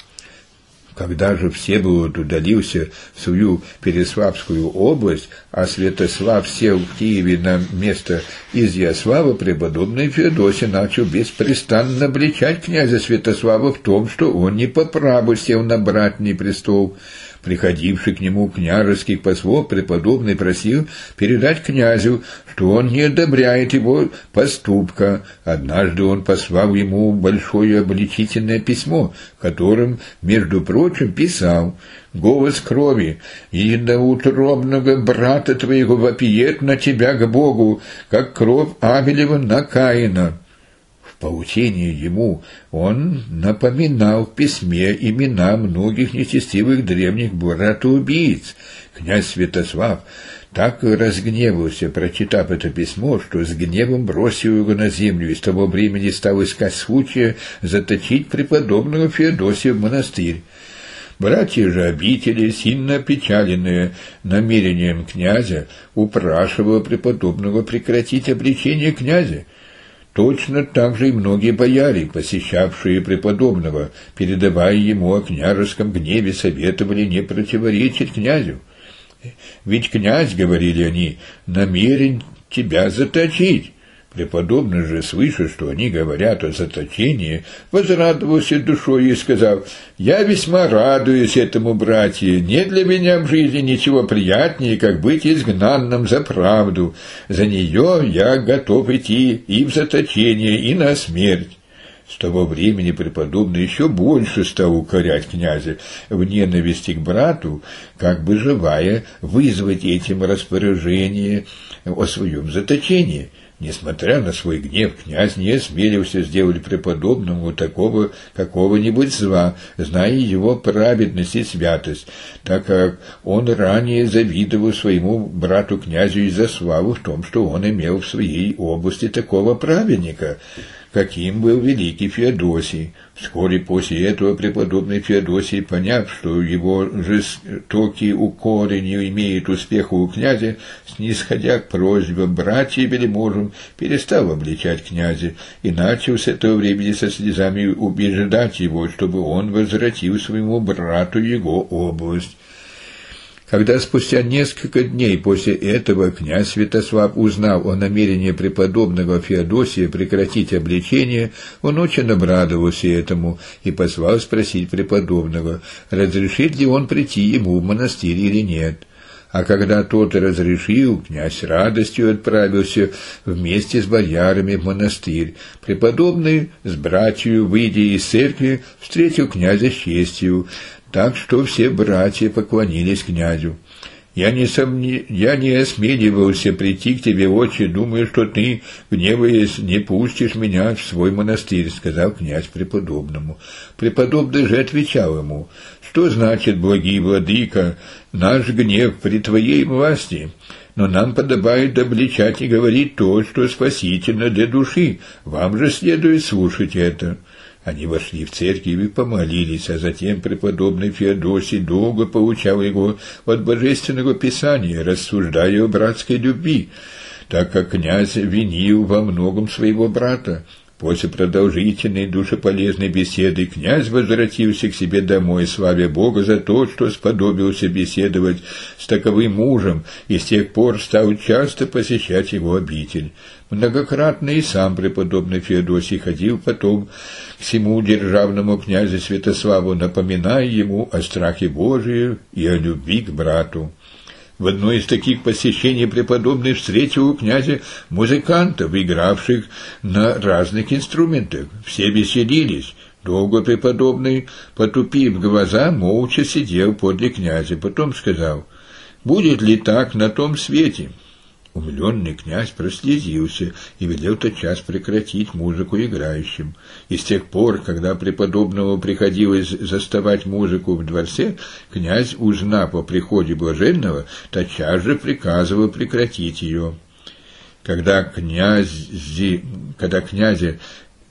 Когда же Всеволод удалился в свою Переславскую область, а Святослав сел в Киеве на место Изяслава, преподобный Феодосий начал беспрестанно обличать князя Святослава в том, что он не по праву сел на братний престол. Приходивший к нему княжеский послов, преподобный просил передать князю, что он не одобряет его поступка. Однажды он послал ему большое обличительное письмо, которым, между прочим, писал: «Голос крови единоутробного брата твоего вопиет на тебя к Богу, как кровь Авелева на Каина». В поучении ему он напоминал в письме имена многих нечестивых древних братоубийц. Князь Святослав так разгневался, прочитав это письмо, что с гневом бросил его на землю и с того времени стал искать случая заточить преподобного Феодосия в монастырь. Братья же обители, сильно опечаленные намерением князя, упрашивали преподобного прекратить обличение князя. Точно так же и многие бояре, посещавшие преподобного, передавая ему о княжеском гневе, советовали не противоречить князю. «Ведь князь, — говорили они, — намерен тебя заточить». Преподобный же, слыша, что они говорят о заточении, возрадовался душой и сказал: «Я весьма радуюсь этому, братья. Нет для меня в жизни ничего приятнее, как быть изгнанным за правду. За нее я готов идти и в заточение, и на смерть». С того времени преподобный еще больше стал укорять князя в ненависти к брату, как бы желая вызвать этим распоряжение о своем заточении. Несмотря на свой гнев, князь не осмелился сделать преподобному такого какого-нибудь зла, зная его праведность и святость, так как он ранее завидовал своему брату-князю из-за славы в том, что он имел в своей области такого праведника, каким был великий Феодосий. Вскоре после этого преподобный Феодосий, поняв, что его жестокие укоры не имеют успеха у князя, снисходя к просьбам братьев и вельможам, перестал обличать князя и начал с этого времени со слезами убеждать его, чтобы он возвратил своему брату его область. Когда спустя несколько дней после этого князь Святослав узнал о намерении преподобного Феодосия прекратить обличение, он очень обрадовался этому и позвал спросить преподобного, разрешит ли он прийти ему в монастырь или нет. А когда тот разрешил, князь с радостью отправился вместе с боярами в монастырь. Преподобный с братью, выйдя из церкви, встретил князя с честью, так что все братья поклонились князю. «Я не, сомне... Я не осмеливался прийти к тебе, отче, думая, что ты, гневаясь, не пустишь меня в свой монастырь», — сказал князь преподобному. Преподобный же отвечал ему: «Что значит, благий владыка, наш гнев при твоей власти? Но нам подобает обличать и говорить то, что спасительно для души. Вам же следует слушать это». Они вошли в церковь и помолились, а затем преподобный Феодосий долго поучал его от Божественного Писания, рассуждая о братской любви, так как князь винил во многом своего брата. После продолжительной душеполезной беседы князь возвратился к себе домой, славя Бога за то, что сподобился беседовать с таковым мужем, и с тех пор стал часто посещать его обитель. Многократно и сам преподобный Феодосий ходил потом к всему державному князю Святославу, напоминая ему о страхе Божием и о любви к брату. В одно из таких посещений преподобный встретил у князя музыкантов, игравших на разных инструментах. Все веселились. Долго преподобный, потупив глаза, молча сидел подле князя. Потом сказал: «Будет ли так на том свете?» Умиленный князь прослезился и велел тотчас прекратить музыку играющим. И с тех пор, когда преподобному приходилось заставать музыку в дворце, князь, узнав о приходе блаженного, тотчас же приказывал прекратить ее. Когда князи, когда князя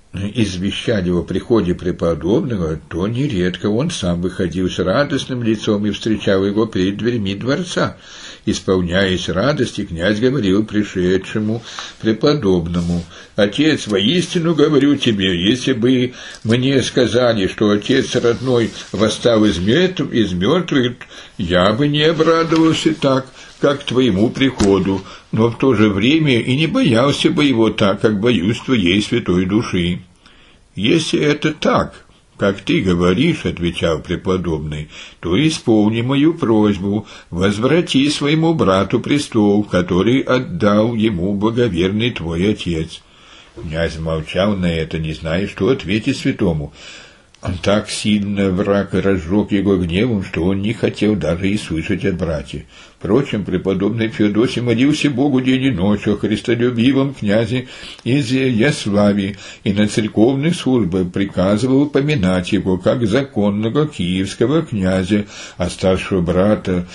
извещали о приходе преподобного, то нередко он сам выходил с радостным лицом и встречал его перед дверьми дворца. Исполняясь радости, князь говорил пришедшему преподобному: «Отец, воистину говорю тебе, если бы мне сказали, что отец родной восстал из мертвых, из мертвых, я бы не обрадовался так, как твоему приходу, но в то же время и не боялся бы его так, как боюсь твоей святой души». «Если это так, как ты говоришь, — отвечал преподобный, — то исполни мою просьбу, возврати своему брату престол, который отдал ему благоверный твой отец». Князь молчал на это, не зная, что ответить святому. Он так сильно враг разжег его гневом, что он не хотел даже и слышать от братьев. Впрочем, преподобный Феодосий молился Богу день и ночь о христолюбивом князе Изяславе и на церковных службах приказывал поминать его как законного киевского князя, а старшего брата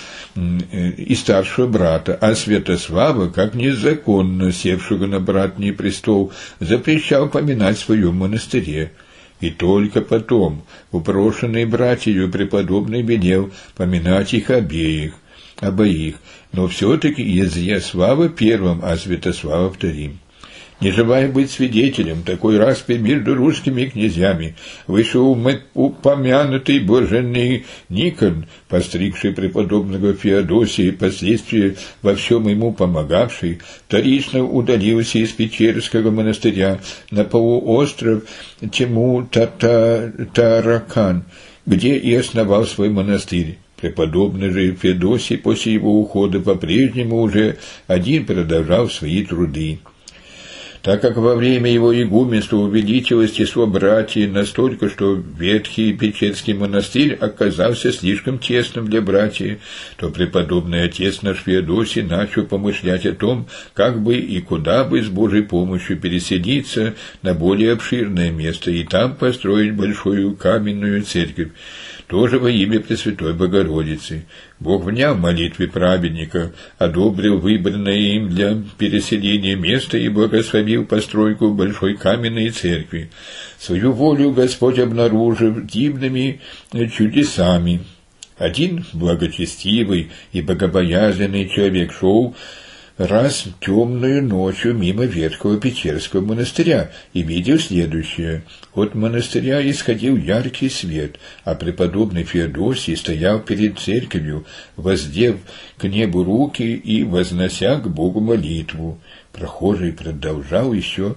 и старшего брата, а Святослава, как незаконно севшего на братний престол, запрещал поминать в своем монастыре. И только потом, упрошенный братьев, преподобный велел поминать их обеих, обоих, но все-таки Изяслава первым, а Святослава вторым. Не желая быть свидетелем такой распри между русскими князьями, вышел упомянутый блаженный Никон, постригший преподобного Феодосия и впоследствии во всем ему помогавший, вторично удалился из Печерского монастыря на полуостров Тиму-Таракан, где и основал свой монастырь. Преподобный же Феодосий после его ухода по-прежнему уже один продолжал свои труды. так как во время его игуменства увеличилось число братьев настолько, что ветхий Печерский монастырь оказался слишком тесным для братьев, то преподобный отец наш Феодосий начал помышлять о том, как бы и куда бы с Божьей помощью переселиться на более обширное место и там построить большую каменную церковь, тоже во имя Пресвятой Богородицы. Бог, вняв молитве праведника, одобрил выбранное им для переселения место и благословил постройку большой каменной церкви. Свою волю Господь обнаружил дивными чудесами. Один благочестивый и богобоязненный человек шел раз темную ночью мимо ветхого Печерского монастыря и видел следующее. От монастыря исходил яркий свет, а преподобный Феодосий стоял перед церковью, воздев к небу руки и вознося к Богу молитву. Прохожий продолжал еще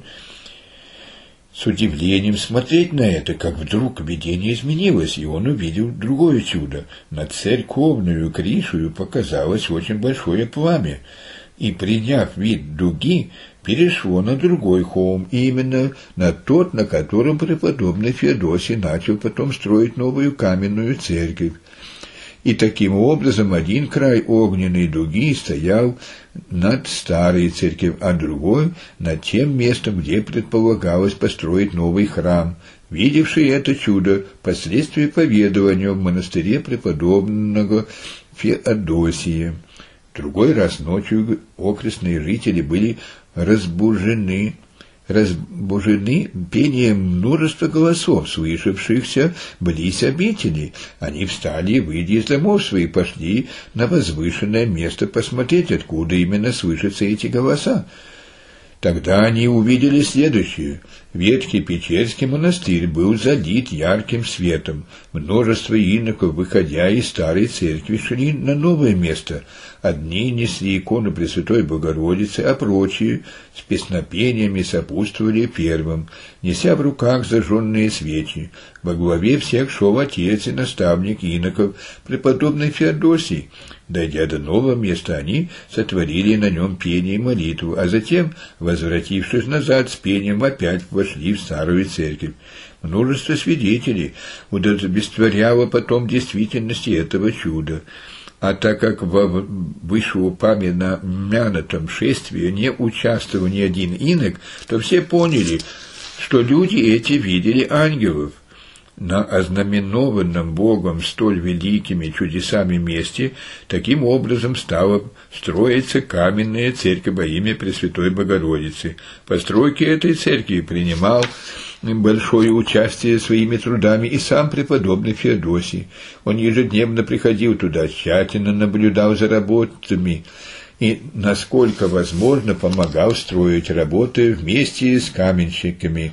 с удивлением смотреть на это, как вдруг видение изменилось, и он увидел другое чудо. Над церковную крышею показалось очень большое пламя, и, приняв вид дуги, перешло на другой холм, именно на тот, на котором преподобный Феодосий начал потом строить новую каменную церковь. И таким образом один край огненной дуги стоял над старой церковью, а другой — над тем местом, где предполагалось построить новый храм. Видевший это чудо, впоследствии поведования в монастыре преподобного Феодосия. В другой раз ночью окрестные жители были разбужены, разбужены пением множества голосов, слышавшихся близ обители. Они встали и, выйдя из домов своих, пошли на возвышенное место посмотреть, откуда именно слышатся эти голоса. Тогда они увидели следующее. Ветхий Печерский монастырь был залит ярким светом. Множество иноков, выходя из старой церкви, шли на новое место. Одни несли икону Пресвятой Богородицы, а прочие с песнопениями сопутствовали первым, неся в руках зажженные свечи. Во главе всех шел отец и наставник иноков, преподобный Феодосий. Дойдя до нового места, они сотворили на нем пение и молитву, а затем, возвратившись назад с пением, опять вошли в старую церковь. Множество свидетелей удовлетворяло потом действительности этого чуда. А так как во вышеупомянутом шествии не участвовал ни один инок, то все поняли, что люди эти видели ангелов. На ознаменованном Богом столь великими чудесами месте таким образом стала строиться каменная церковь во имя Пресвятой Богородицы. В постройке этой церкви принимал большое участие своими трудами и сам преподобный Феодосий. Он ежедневно приходил туда, тщательно наблюдал за работами и, насколько возможно, помогал строить работы вместе с каменщиками.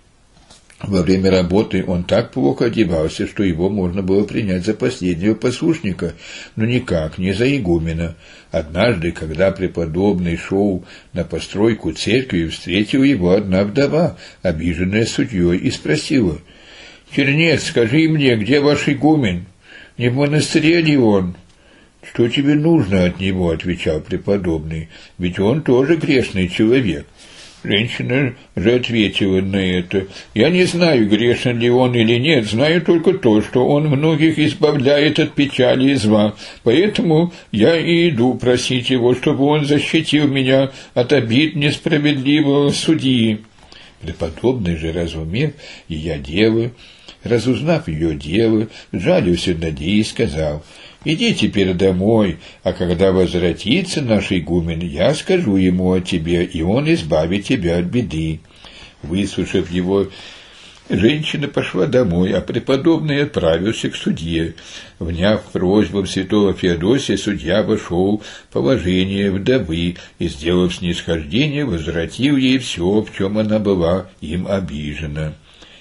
Во время работы он так плохо одевался, что его можно было принять за последнего послушника, но никак не за игумена. Однажды, когда преподобный шел на постройку церкви, встретила его одна вдова, обиженная судьей, и спросила: «Чернец, скажи мне, где ваш игумен? Не в монастыре ли он?» «Что тебе нужно от него?» — отвечал преподобный, — «ведь он тоже грешный человек». Женщина же ответила на это: «Я не знаю, грешен ли он или нет, знаю только то, что он многих избавляет от печали и зла, поэтому я и иду просить его, чтобы он защитил меня от обид несправедливого судьи». Преподобный же, разумев ее дело, разузнав ее дело, жалился над ней и сказал: «Иди теперь домой, а когда возвратится наш игумен, я скажу ему о тебе, и он избавит тебя от беды». Выслушав его, женщина пошла домой, а преподобный отправился к судье. Вняв просьбам святого Феодосия, судья вошел в положение вдовы и, сделав снисхождение, возвратил ей все, в чем она была им обижена.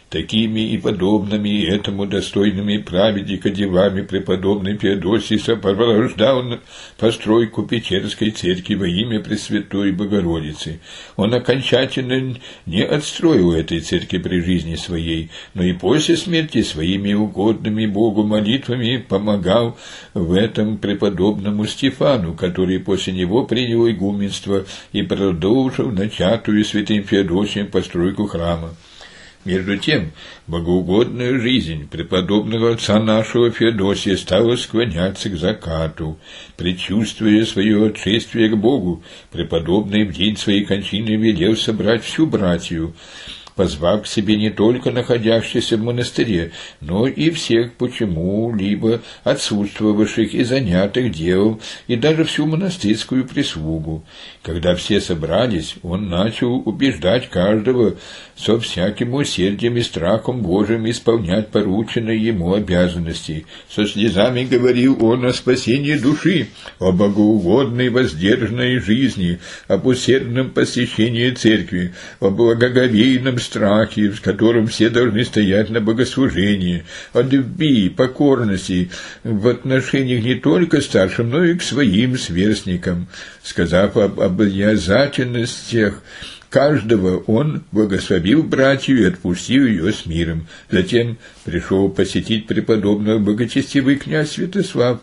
Такими и подобными этому достойными праведника делами преподобный Феодосий сопровождал постройку Печерской церкви во имя Пресвятой Богородицы. Он окончательно не отстроил этой церкви при жизни своей, но и после смерти своими угодными Богу молитвами помогал в этом преподобному Стефану, который после него принял игуменство и продолжил начатую святым Феодосием постройку храма. Между тем, богоугодная жизнь преподобного отца нашего Феодосия стала склоняться к закату. Предчувствуя свое отшествие к Богу, преподобный в день своей кончины велел собрать всю братью, позвав к себе не только находящихся в монастыре, но и всех почему-либо отсутствовавших и занятых дел, и даже всю монастырскую прислугу. Когда все собрались, он начал убеждать каждого со всяким усердием и страхом Божиим исполнять порученные ему обязанности. Со слезами говорил он о спасении души, о богоугодной воздержанной жизни, об усердном посещении церкви, о благоговейном страхе, в котором все должны стоять на богослужении, о любви, покорности в отношениях не только к старшим, но и к своим сверстникам. Сказав об обязательностях каждого, он благословил братью и отпустил ее с миром. Затем пришел посетить преподобного благочестивый князь Святослав.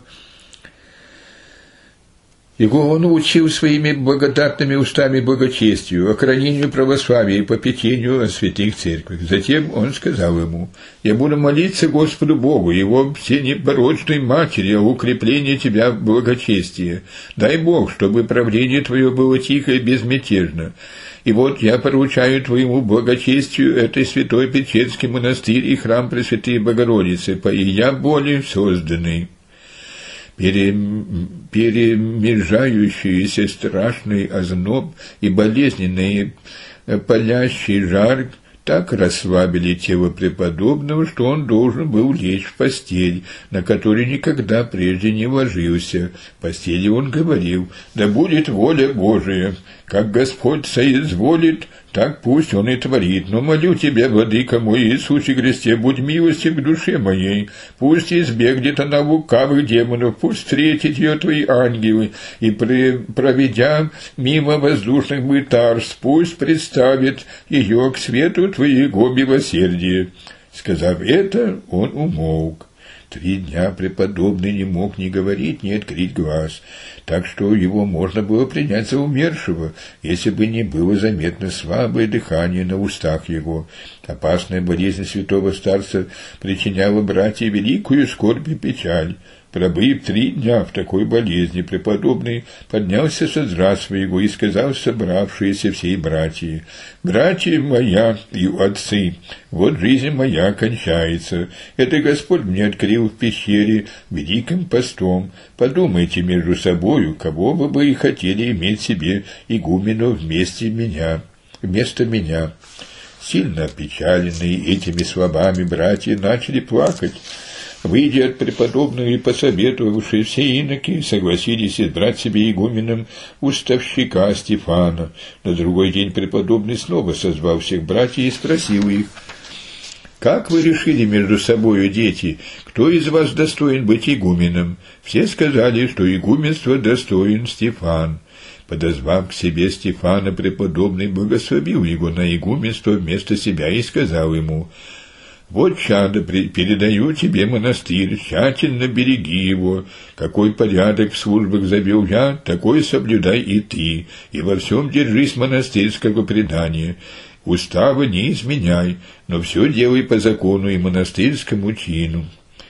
Его он учил своими благодатными устами благочестию, охранению православия и попечению о святых церквях. Затем он сказал ему: «Я буду молиться Господу Богу, Его всенепорочной Матери, о укреплении тебя в благочестии. Дай Бог, чтобы правление твое было тихо и безмятежно. И вот я поручаю твоему благочестию этой святой Печерский монастырь и храм Пресвятой Богородицы, по ее воле созданный». Перемежающийся страшный озноб и болезненный палящий жар так расслабили тело преподобного, что он должен был лечь в постель, на которой никогда прежде не ложился. В постели он говорил: «Да будет воля Божия, как Господь соизволит, так пусть Он и творит. Но молю Тебя, Владыка мой Иисусе Христе, будь милостив к душе моей. Пусть избегнет она лукавых демонов, пусть встретит ее Твои ангелы, и, проведя мимо воздушных мытарств, пусть представит ее к свету Твоего милосердия». Сказав это, он умолк. Три дня преподобный не мог ни говорить, ни открыть глаз, так что его можно было принять за умершего, если бы не было заметно слабое дыхание на устах его. Опасная болезнь святого старца причиняла братьям великую скорбь и печаль. Пробыв три дня в такой болезни, преподобный поднялся со зра своего и сказал собравшиеся всей братьи: «Братья моя и отцы, вот жизнь моя кончается. Это Господь мне открыл в пещере великим постом. Подумайте между собою, кого бы вы хотели иметь себе игумену вместе меня, вместо меня». Сильно опечаленные этими словами братья начали плакать. Выйдя от преподобного и посоветовавшие, все иноки согласились избрать себе игуменом уставщика Стефана. На другой день преподобный снова созвал всех братьев и спросил их: «Как вы решили между собою, дети, кто из вас достоин быть игуменом?» Все сказали, что игуменство достоин Стефан. Подозвав к себе Стефана, преподобный благословил его на игуменство вместо себя и сказал ему: «Вот, чадо, передаю тебе монастырь, тщательно береги его. Какой порядок в службах завел я, такой соблюдай и ты, и во всем держись монастырского предания. Устава не изменяй, но все делай по закону и монастырскому чину».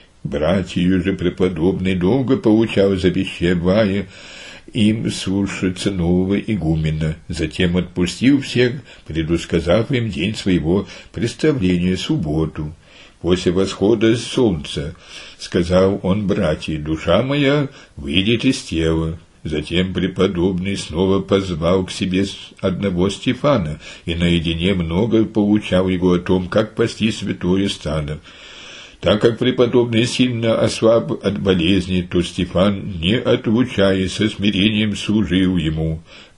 Братью же преподобный долго поучал, завещевая им слушаться нового игумена. Затем отпустил всех, предусказав им день своего представления, субботу. После восхода солнца сказал он братьям: «Душа моя выйдет из тела». Затем преподобный снова позвал к себе одного Стефана и наедине много поучал его о том, как пасти святое стадо. Так как преподобный сильно ослаб от болезни, то Стефан, не отлучаясь, со смирением служил ему.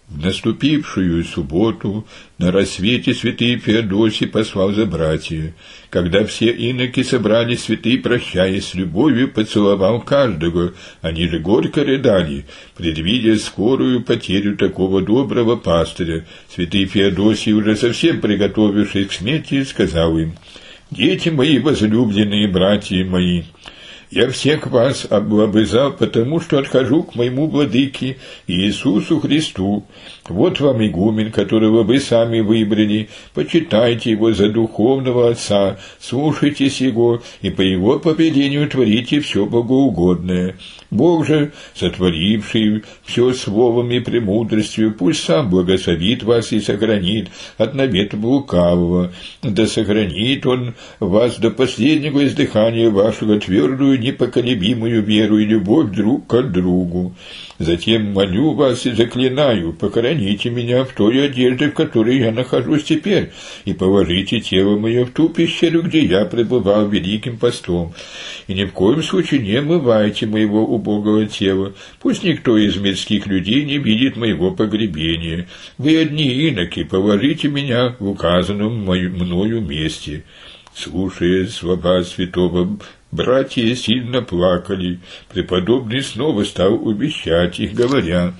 В наступившую субботу на рассвете святый Феодосий послал за братья. Когда все иноки собрались, святый, прощаясь с любовью, поцеловал каждого. Они же горько рыдали, предвидя скорую потерю такого доброго пастыря. Святый Феодосий, уже совсем приготовившись к смерти, сказал им: «Дети мои, возлюбленные братья мои, я всех вас облобызал, потому что отхожу к моему владыке Иисусу Христу. Вот вам игумен, которого вы сами выбрали. Почитайте его за духовного отца, слушайтесь его, и по его повелению творите все богоугодное. Бог же, сотворивший все словом и премудростью, пусть сам благословит вас и сохранит от наветов лукавого. Да сохранит он вас до последнего издыхания вашего твердую, непоколебимую веру и любовь друг к другу. Затем молю вас и заклинаю, похороните меня в той одежде, в которой я нахожусь теперь, и положите тело мое в ту пещеру, где я пребывал великим постом. И ни в коем случае не омывайте моего убогого тела. Пусть никто из мирских людей не видит моего погребения. Вы одни иноки, положите меня в указанном мною месте». Слушая слова святого, братья сильно плакали. Преподобный снова стал увещать их, говоря: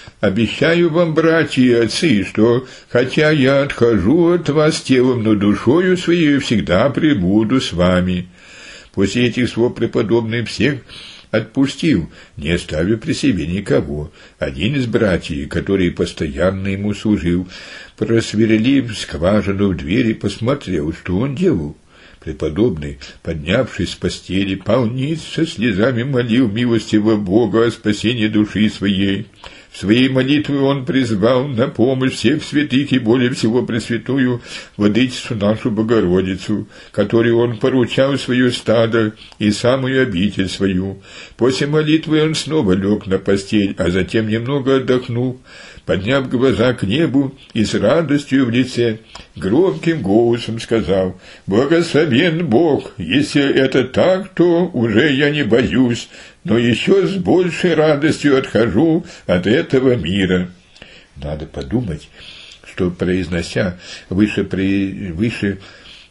«Обещаю вам, братья и отцы, что, хотя я отхожу от вас телом, но душою своей всегда пребуду с вами». После этих слов преподобный всех отпустил, не оставив при себе никого. Один из братьев, который постоянно ему служил, просверлив скважину в двери, посмотрел, что он делал. Преподобный, поднявшись с постели, пал ниц, со слезами молил милостивого Бога о спасении души своей. В своей молитве он призвал на помощь всех святых и более всего Пресвятую Владычицу нашу Богородицу, которой он поручал свое стадо и самую обитель свою. После молитвы он снова лег на постель, а затем немного отдохнул, подняв глаза к небу и с радостью в лице, громким голосом сказал: «Благословен Бог! Если это так, то уже я не боюсь, но еще с большей радостью отхожу от этого мира». Надо подумать, что, произнося выше, при, выше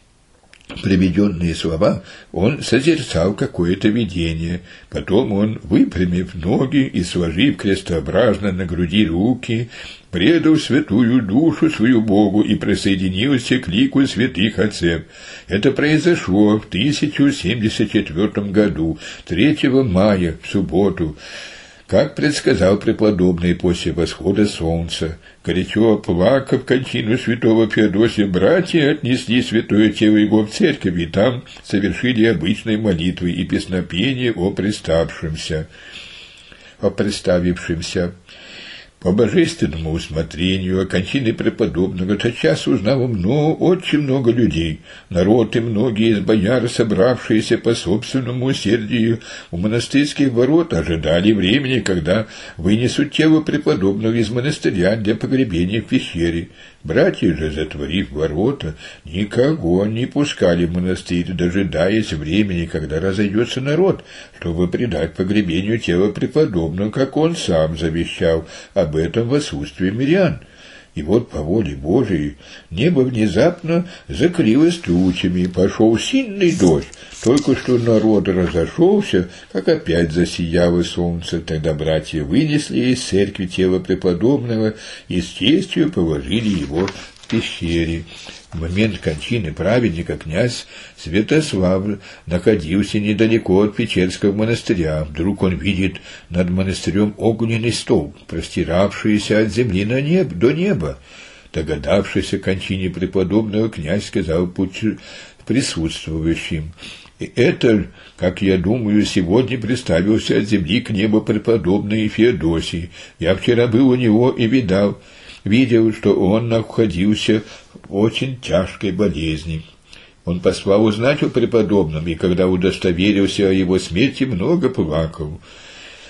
приведенные слова, он созерцал какое-то видение. Потом он, выпрямив ноги и сложив крестообразно на груди руки, предал святую душу свою Богу и присоединился к лику святых отцев. Это произошло в тысяча семьдесят четвёртом году, третьего мая, в субботу, как предсказал преподобный после восхода солнца. Горячо оплакав кончину святого Феодосия, братья отнесли святое тело его в церковь, и там совершили обычные молитвы и песнопения о представшемся, о представившемся. По божественному усмотрению о кончине преподобного тотчас узнало много, очень много людей. Народ и многие из бояр, собравшиеся по собственному усердию у монастырских ворот, ожидали времени, когда вынесут тело преподобного из монастыря для погребения в пещере. Братья же, затворив ворота, никого не пускали в монастырь, дожидаясь времени, когда разойдется народ, чтобы предать погребению тела преподобного, как он сам завещал об этом в отсутствии мирян. И вот по воле Божией небо внезапно закрылось тучами, пошел сильный дождь. Только что народ разошелся, как опять засияло солнце. Тогда братья вынесли из церкви тело преподобного и с честью положили его в пещере. В момент кончины праведника князь Святослав находился недалеко от Печерского монастыря. Вдруг он видит над монастырем огненный столб, простиравшийся от земли на неб, до неба. Догадавшись о кончине преподобного, князь сказал присутствующим: «И это, как я думаю, сегодня представился от земли к небу преподобный Феодосий. Я вчера был у него и видал, видел, что он находился в очень тяжкой болезни. Он послал узнать о преподобном, и когда удостоверился о его смерти, много плакал.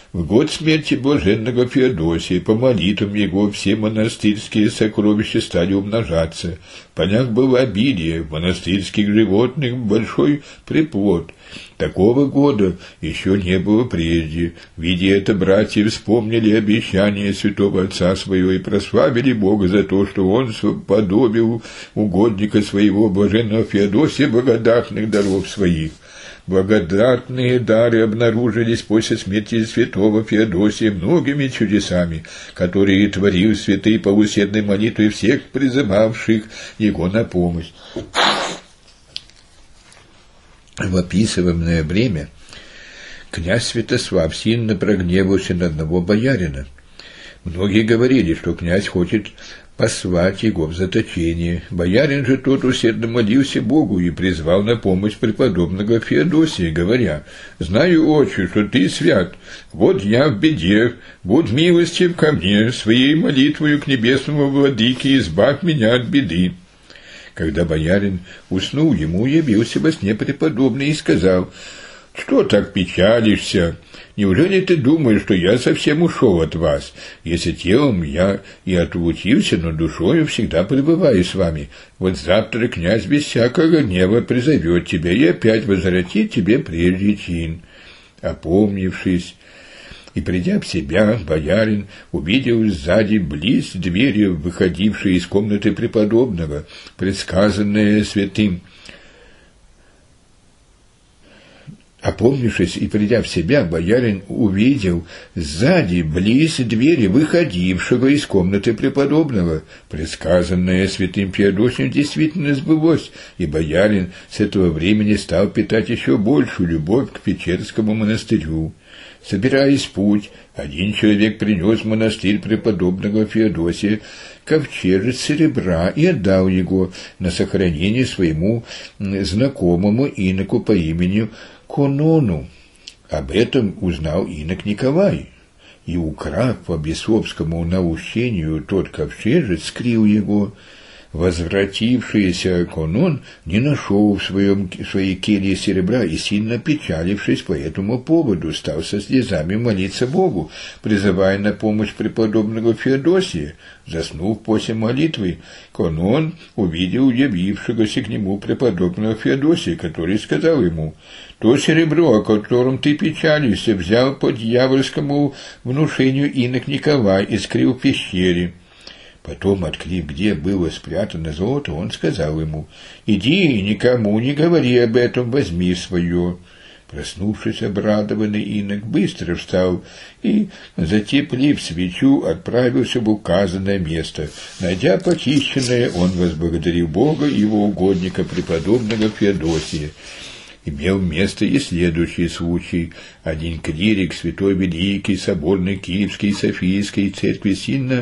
В год смерти блаженного Феодосия по молитвам его все монастырские сокровища стали умножаться. В полях было обилие, в монастырских животных большой приплод. Такого года еще не было прежде. Видя это, братья вспомнили обещание святого отца своего и прославили Бога за то, что он подобил угодника своего блаженного Феодосия благодатных даров своих. Благодатные дары обнаружились после смерти святого Феодосия многими чудесами, которые творил святый по усердной молитве всех призывавших его на помощь. В описываемое время князь Святослав сильно прогневался на одного боярина. Многие говорили, что князь хочет послать его в заточение. Боярин же тот усердно молился Богу и призвал на помощь преподобного Феодосия, говоря: «Знаю, отче, что ты свят, вот я в беде, будь милостив ко мне, своей молитвою к небесному владыке избавь меня от беды». Когда боярин уснул, ему явился во сне преподобный и сказал: «Что так печалишься? Неужели ты думаешь, что я совсем ушел от вас? Если телом я и отлучился, но душою всегда пребываю с вами. Вот завтра князь без всякого гнева призовет тебя и опять возвратит тебе прежний чин». Опомнившись и придя в себя, боярин увидел сзади близ двери, выходившей из комнаты преподобного, предсказанное святым. Опомнившись и придя в себя, боярин увидел сзади, близ двери, выходившего из комнаты преподобного. Предсказанное святым Феодосием действительно сбылось, и боярин с этого времени стал питать еще большую любовь к Печерскому монастырю. Собираясь в путь, один человек принес в монастырь преподобного Феодосия ковчежец серебра и отдал его на сохранение своему знакомому иноку по имени Конону. Об этом узнал инок Николай, и, украв по бесовскому наущению тот ковчежец, скрыл его. Возвратившийся Конон не нашел в, своем, в своей келье серебра и, сильно печалившись по этому поводу, стал со слезами молиться Богу, призывая на помощь преподобного Феодосия. Заснув после молитвы, Конон увидел явившегося к нему преподобного Феодосия, который сказал ему: «То серебро, о котором ты печалишься, взял по дьявольскому внушению инок Николай и скрыл в пещере». Потом, открыв, где было спрятано золото, он сказал ему: «Иди и никому не говори об этом, возьми свое». Проснувшись, обрадованный инок быстро встал и, затеплив свечу, отправился в указанное место. Найдя похищенное, он возблагодарил Бога и его угодника, преподобного Феодосия. Имел место и следующий случай. Один клирик святой великий соборной Киевской и Софийской церкви сильно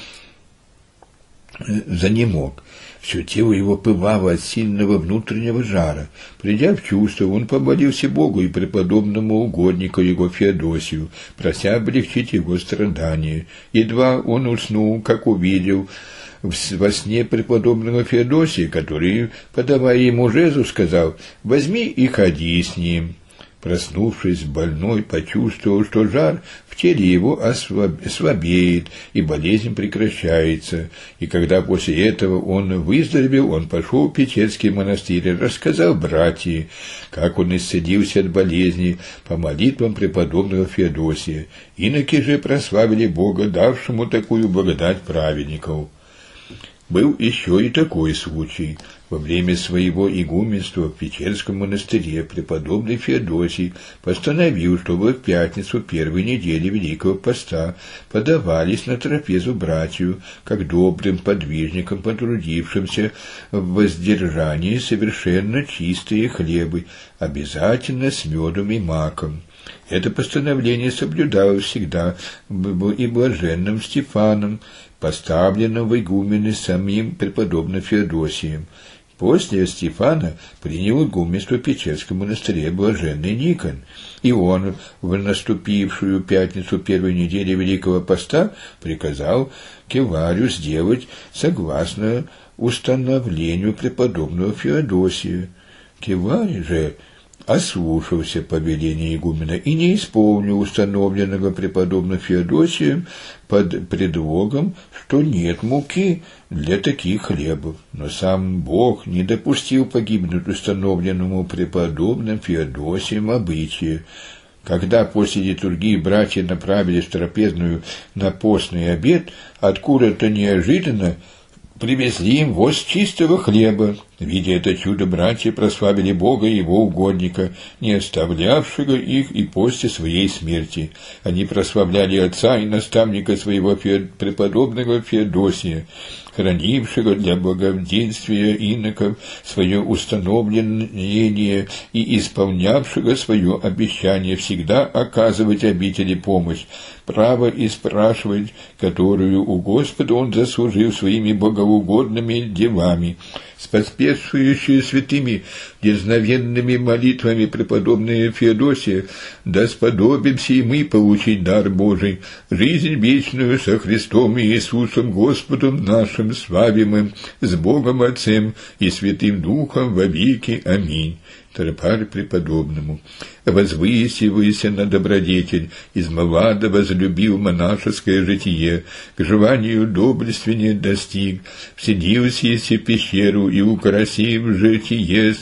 занемог. Все тело его пылало от сильного внутреннего жара. Придя в чувство, он помолился Богу и преподобному угоднику его Феодосию, прося облегчить его страдания. Едва он уснул, как увидел во сне преподобного Феодосия, который, подавая ему жезл, сказал: «Возьми и ходи с ним». Проснувшись, больной почувствовал, что жар в теле его ослабеет, и болезнь прекращается. И когда после этого он выздоровел, он пошел в Печерский монастырь и рассказал братьям, как он исцелился от болезни по молитвам преподобного Феодосия. Иноки же прославили Бога, давшему такую благодать праведников. Был еще и такой случай. Во время своего игуменства в Печерском монастыре преподобный Феодосий постановил, чтобы в пятницу первой недели Великого Поста подавались на трапезу братью, как добрым подвижникам, потрудившимся в воздержании, совершенно чистые хлебы, обязательно с медом и маком. Это постановление соблюдалось всегда и блаженным Стефаном, поставленным в игумены самим преподобным Феодосием. После Стефана принял игуменство в Печерском монастыре блаженный Никон, и он в наступившую пятницу первой недели Великого Поста приказал кеварю сделать согласно установлению преподобного Феодосия. Кеварь же ослушался повеления игумена и не исполнил установленного преподобным Феодосием под предлогом, что нет муки для таких хлебов. Но сам Бог не допустил погибнуть установленному преподобным Феодосием обычаю. Когда после литургии братья направились в трапезную на постный обед, откуда-то неожиданно привезли им воз чистого хлеба. Видя это чудо, братья прославили Бога и Его угодника, не оставлявшего их и после своей смерти. Они прославляли отца и наставника своего преподобного Феодосия, хранившего для благоденствия иноков свое установление и исполнявшего свое обещание всегда оказывать обители помощь, право и спрашивать, которую у Господа он заслужил своими богоугодными делами. Споспешствующие святыми дерзновенными молитвами преподобные Феодосия, да сподобимся и мы получить дар Божий, жизнь вечную со Христом и Иисусом Господом нашим, славимым, с Богом Отцем и Святым Духом во веки. Аминь. Тропарь преподобному. Возвысивайся на добродетель, из млада возлюбил монашеское житие, к желанию доблественнее достиг, вселился в пещеру и украсив житие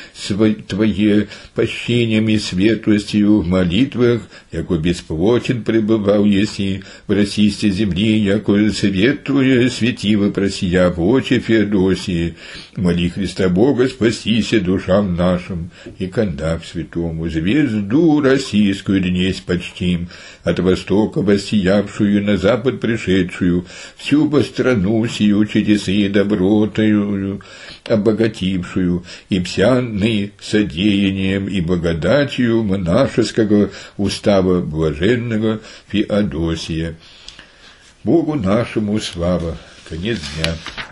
Твое пощением и светлостью в молитвах, яко бесплотен пребывал еси в росисте земли, яко свет Твое светило просия в очи Феодосии. Моли Христа Бога, спасися душам нашим, и кондак святому, звезду российскую днесь почтим, от востока воссиявшую на запад пришедшую, всю по страну сию чудесы и добротою обогатившую, и псянный содеянием и благодатью монашеского устава блаженного Феодосия. Богу нашему слава. Конец дня.